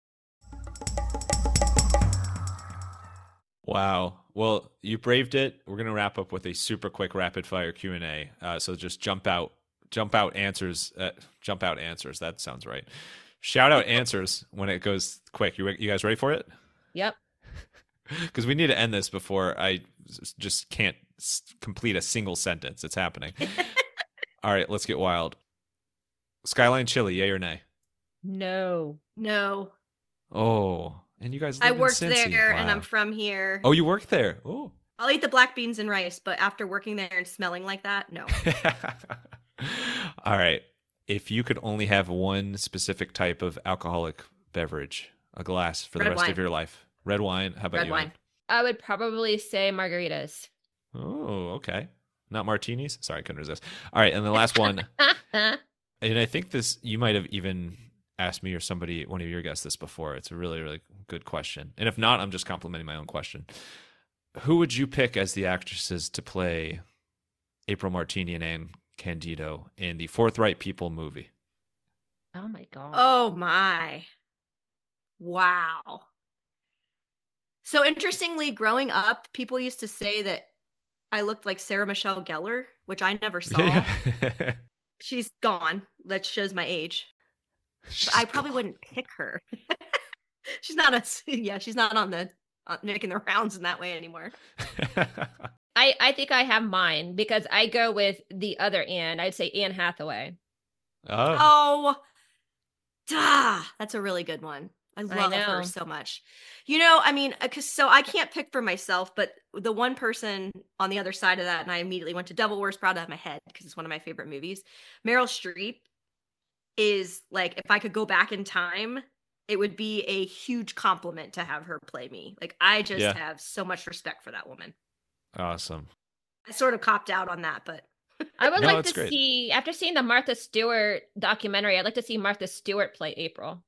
Wow. Well, you braved it. We're going to wrap up with a super quick rapid fire Q&A. So just jump out answers. Jump out answers. That sounds right. Shout out answers when it goes quick. You guys ready for it? Yep. Because we need to end this before I just can't complete a single sentence. It's happening. All right, let's get wild. Skyline Chili, yay or nay? No. Oh, and you guys live I worked in Cincy. there, wow. and I'm from here. Oh, you worked there? Oh. I'll eat the black beans and rice, but after working there and smelling like that, no. All right. If you could only have one specific type of alcoholic beverage, a glass for the rest of your life. Red wine. How about you? Red wine. I would probably say margaritas. Oh, okay. Not martinis? Sorry, I couldn't resist. All right, and the last one. And I think you might have even asked me or one of your guests this before. It's a really, really good question. And if not, I'm just complimenting my own question. Who would you pick as the actresses to play April Martini and Anne Candido in the Forthright People movie? Oh, my God. Oh, my. Wow. So interestingly, growing up, people used to say that I looked like Sarah Michelle Gellar, which I never saw. Yeah. She's gone. That shows my age. I probably wouldn't pick her. She's not on making the rounds in that way anymore. I think I have mine because I go with the other Anne. I'd say Anne Hathaway. Oh, that's a really good one. I love her so much. I mean, so I can't pick for myself, but the one person on the other side of that, and I immediately went to Devil Wears Prada in my head because it's one of my favorite movies. Meryl Streep is like, if I could go back in time, it would be a huge compliment to have her play me. Like, I just have so much respect for that woman. Awesome. I sort of copped out on that, but I would like to see, after seeing the Martha Stewart documentary, I'd like to see Martha Stewart play April.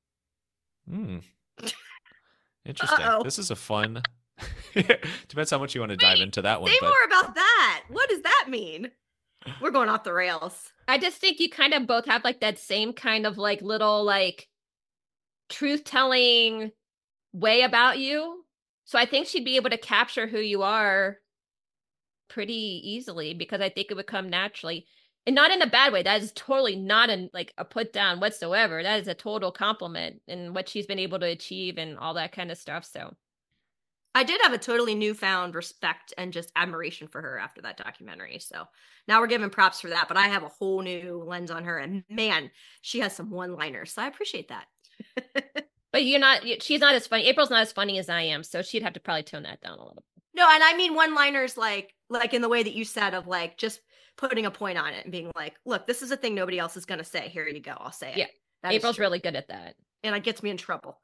Interesting. Uh-oh. This is a fun. Depends how much you want to dive into that one. Say more about that. What does that mean? We're going off the rails. I just think you kind of both have like that same kind of like little like truth telling way about you. So I think she'd be able to capture who you are pretty easily because I think it would come naturally. And not in a bad way. That is totally not like a put down whatsoever. That is a total compliment in what she's been able to achieve and all that kind of stuff. So I did have a totally newfound respect and just admiration for her after that documentary. So now we're giving props for that, but I have a whole new lens on her. And man, she has some one-liners. So I appreciate that. but she's not as funny. April's not as funny as I am. So she'd have to probably tone that down a little bit. No, and I mean one-liners like in the way that you said of like just putting a point on it and being like, look, this is a thing nobody else is going to say. Here you go. I'll say it. Yeah. That April's really good at that. And it gets me in trouble.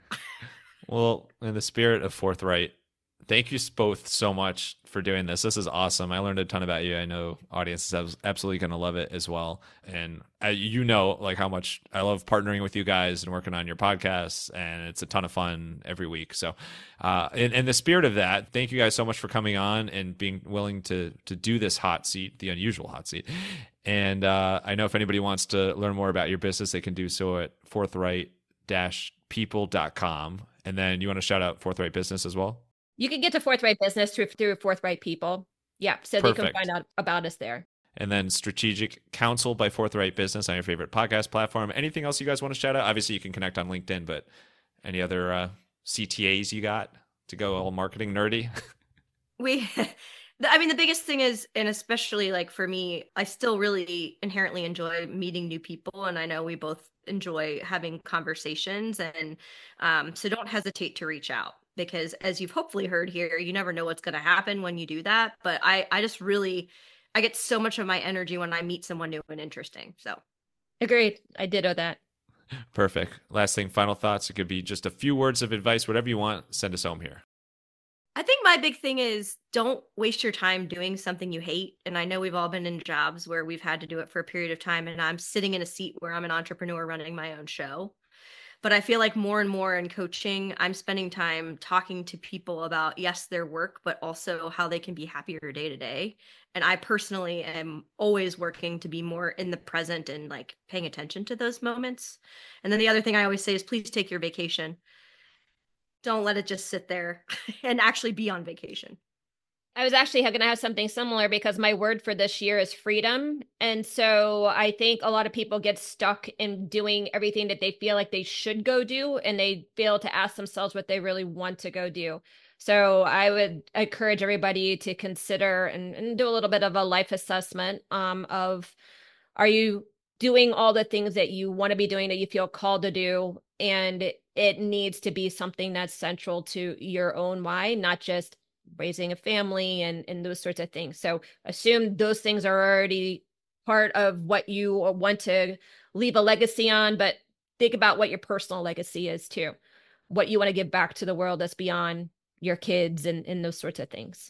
Well, in the spirit of Forthright, thank you both so much for doing this. This is awesome. I learned a ton about you. I know audience is absolutely going to love it as well. And you know, like how much I love partnering with you guys and working on your podcasts, and it's a ton of fun every week. So, in the spirit of that, thank you guys so much for coming on and being willing to do this hot seat, the unusual hot seat. And I know if anybody wants to learn more about your business, they can do so at forthright-people.com. And then you want to shout out Forthright Business as well? You can get to Forthright Business through Forthright People. Yeah, so Perfect. They can find out about us there. And then Strategic Counsel by Forthright Business on your favorite podcast platform. Anything else you guys want to shout out? Obviously, you can connect on LinkedIn, but any other CTAs you got to go all marketing nerdy? I mean, the biggest thing is, and especially like for me, I still really inherently enjoy meeting new people. And I know we both enjoy having conversations. And so don't hesitate to reach out because as you've hopefully heard here, you never know what's going to happen when you do that. But I just really, I get so much of my energy when I meet someone new and interesting. So agreed. I ditto that. Perfect. Last thing, final thoughts. It could be just a few words of advice, whatever you want. Send us home here. I think my big thing is don't waste your time doing something you hate. And I know we've all been in jobs where we've had to do it for a period of time. And I'm sitting in a seat where I'm an entrepreneur running my own show. But I feel like more and more in coaching, I'm spending time talking to people about, yes, their work, but also how they can be happier day to day. And I personally am always working to be more in the present and like paying attention to those moments. And then the other thing I always say is please take your vacation. Don't let it just sit there and actually be on vacation. I was actually going to have something similar because my word for this year is freedom. And so I think a lot of people get stuck in doing everything that they feel like they should go do, and they fail to ask themselves what they really want to go do. So I would encourage everybody to consider and do a little bit of a life assessment of, are you doing all the things that you want to be doing, that you feel called to do? And it needs to be something that's central to your own why, not just raising a family and those sorts of things. So assume those things are already part of what you want to leave a legacy on, but think about what your personal legacy is too, what you want to give back to the world that's beyond your kids and those sorts of things.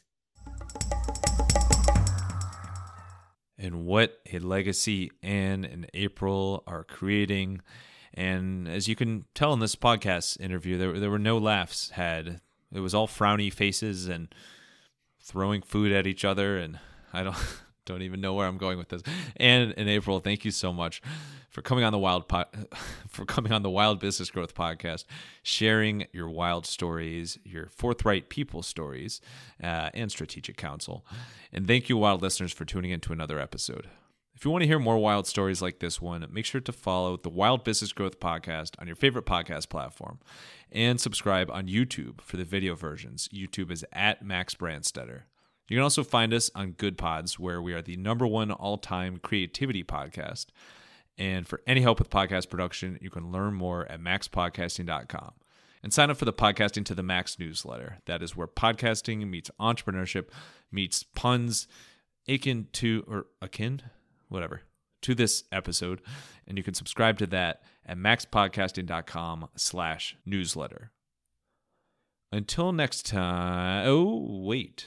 And what a legacy Anne and April are creating. And as you can tell in this podcast interview, there were no laughs had. It was all frowny faces and throwing food at each other. And I don't even know where I'm going with this. Anne and April, thank you so much for coming on the Wild Business Growth Podcast, sharing your wild stories, your forthright people stories, and strategic counsel. And thank you, wild listeners, for tuning in to another episode. If you want to hear more wild stories like this one, make sure to follow the Wild Business Growth Podcast on your favorite podcast platform and subscribe on YouTube for the video versions. YouTube is at Max Brandstetter. You can also find us on Good Pods, where we are the #1 all-time creativity podcast. And for any help with podcast production, you can learn more at maxpodcasting.com. And sign up for the Podcasting to the Max newsletter. That is where podcasting meets entrepreneurship, meets puns, akin to this episode. And you can subscribe to that at maxpodcasting.com/newsletter. Until next time. Oh, wait.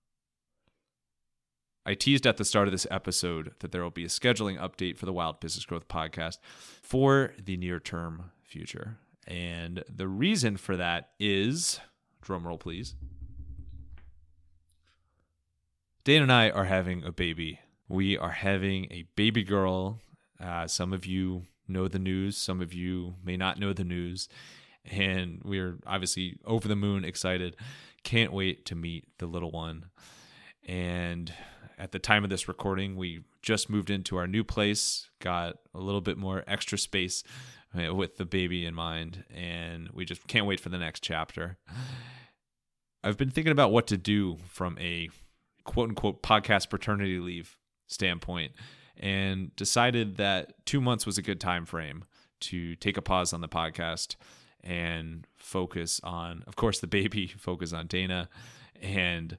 I teased at the start of this episode that there will be a scheduling update for the Wild Business Growth Podcast for the near-term future. And the reason for that is, drumroll please, Dana and I are having a baby We are having a baby girl. Some of you know the news. Some of you may not know the news. And we're obviously over the moon excited. Can't wait to meet the little one. And at the time of this recording, we just moved into our new place, got a little bit more extra space with the baby in mind, and we just can't wait for the next chapter. I've been thinking about what to do from a quote-unquote podcast paternity leave standpoint, and decided that 2 months was a good time frame to take a pause on the podcast and focus on, of course, the baby, focus on Dana, and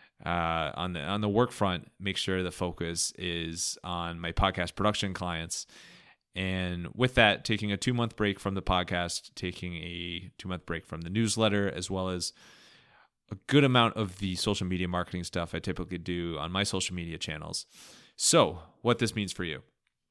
on the work front, make sure the focus is on my podcast production clients. And with that, taking a 2-month break from the podcast, taking a 2-month break from the newsletter, as well as a good amount of the social media marketing stuff I typically do on my social media channels. So what this means for you: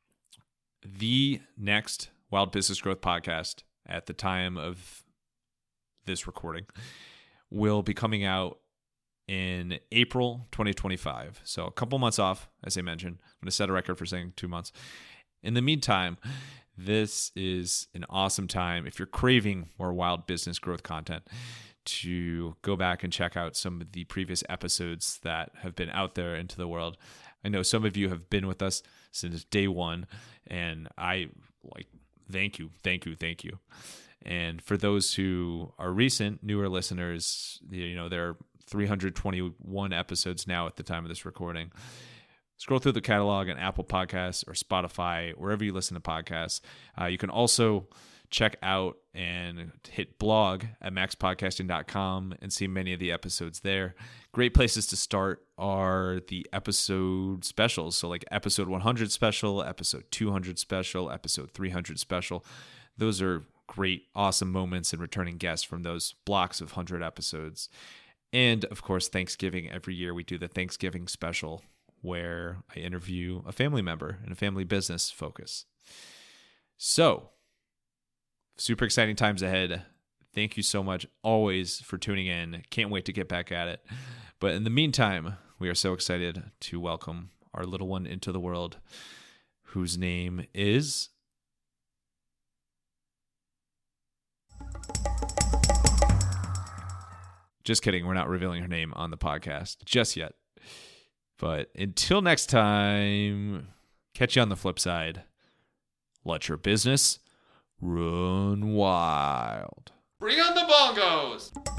the next Wild Business Growth podcast at the time of this recording will be coming out in April 2025. So a couple months off, as I mentioned. I'm going to set a record for saying 2 months. In the meantime, this is an awesome time, if you're craving more wild business growth content, to go back and check out some of the previous episodes that have been out there into the world. I know some of you have been with us since day one, and I thank you. And for those who are recent, newer listeners, there are 321 episodes now at the time of this recording. Scroll through the catalog on Apple Podcasts or Spotify, wherever you listen to podcasts. You can also check out and hit blog at maxpodcasting.com and see many of the episodes there. Great places to start are the episode specials. So like episode 100 special, episode 200 special, episode 300 special. Those are great, awesome moments and returning guests from those blocks of 100 episodes. And of course, Thanksgiving. Every year we do the Thanksgiving special, where I interview a family member in a family business focus. So, super exciting times ahead. Thank you so much always for tuning in. Can't wait to get back at it. But in the meantime, we are so excited to welcome our little one into the world, whose name is... Just kidding. We're not revealing her name on the podcast just yet. But until next time, catch you on the flip side. Let your business run wild. Bring on the bongos!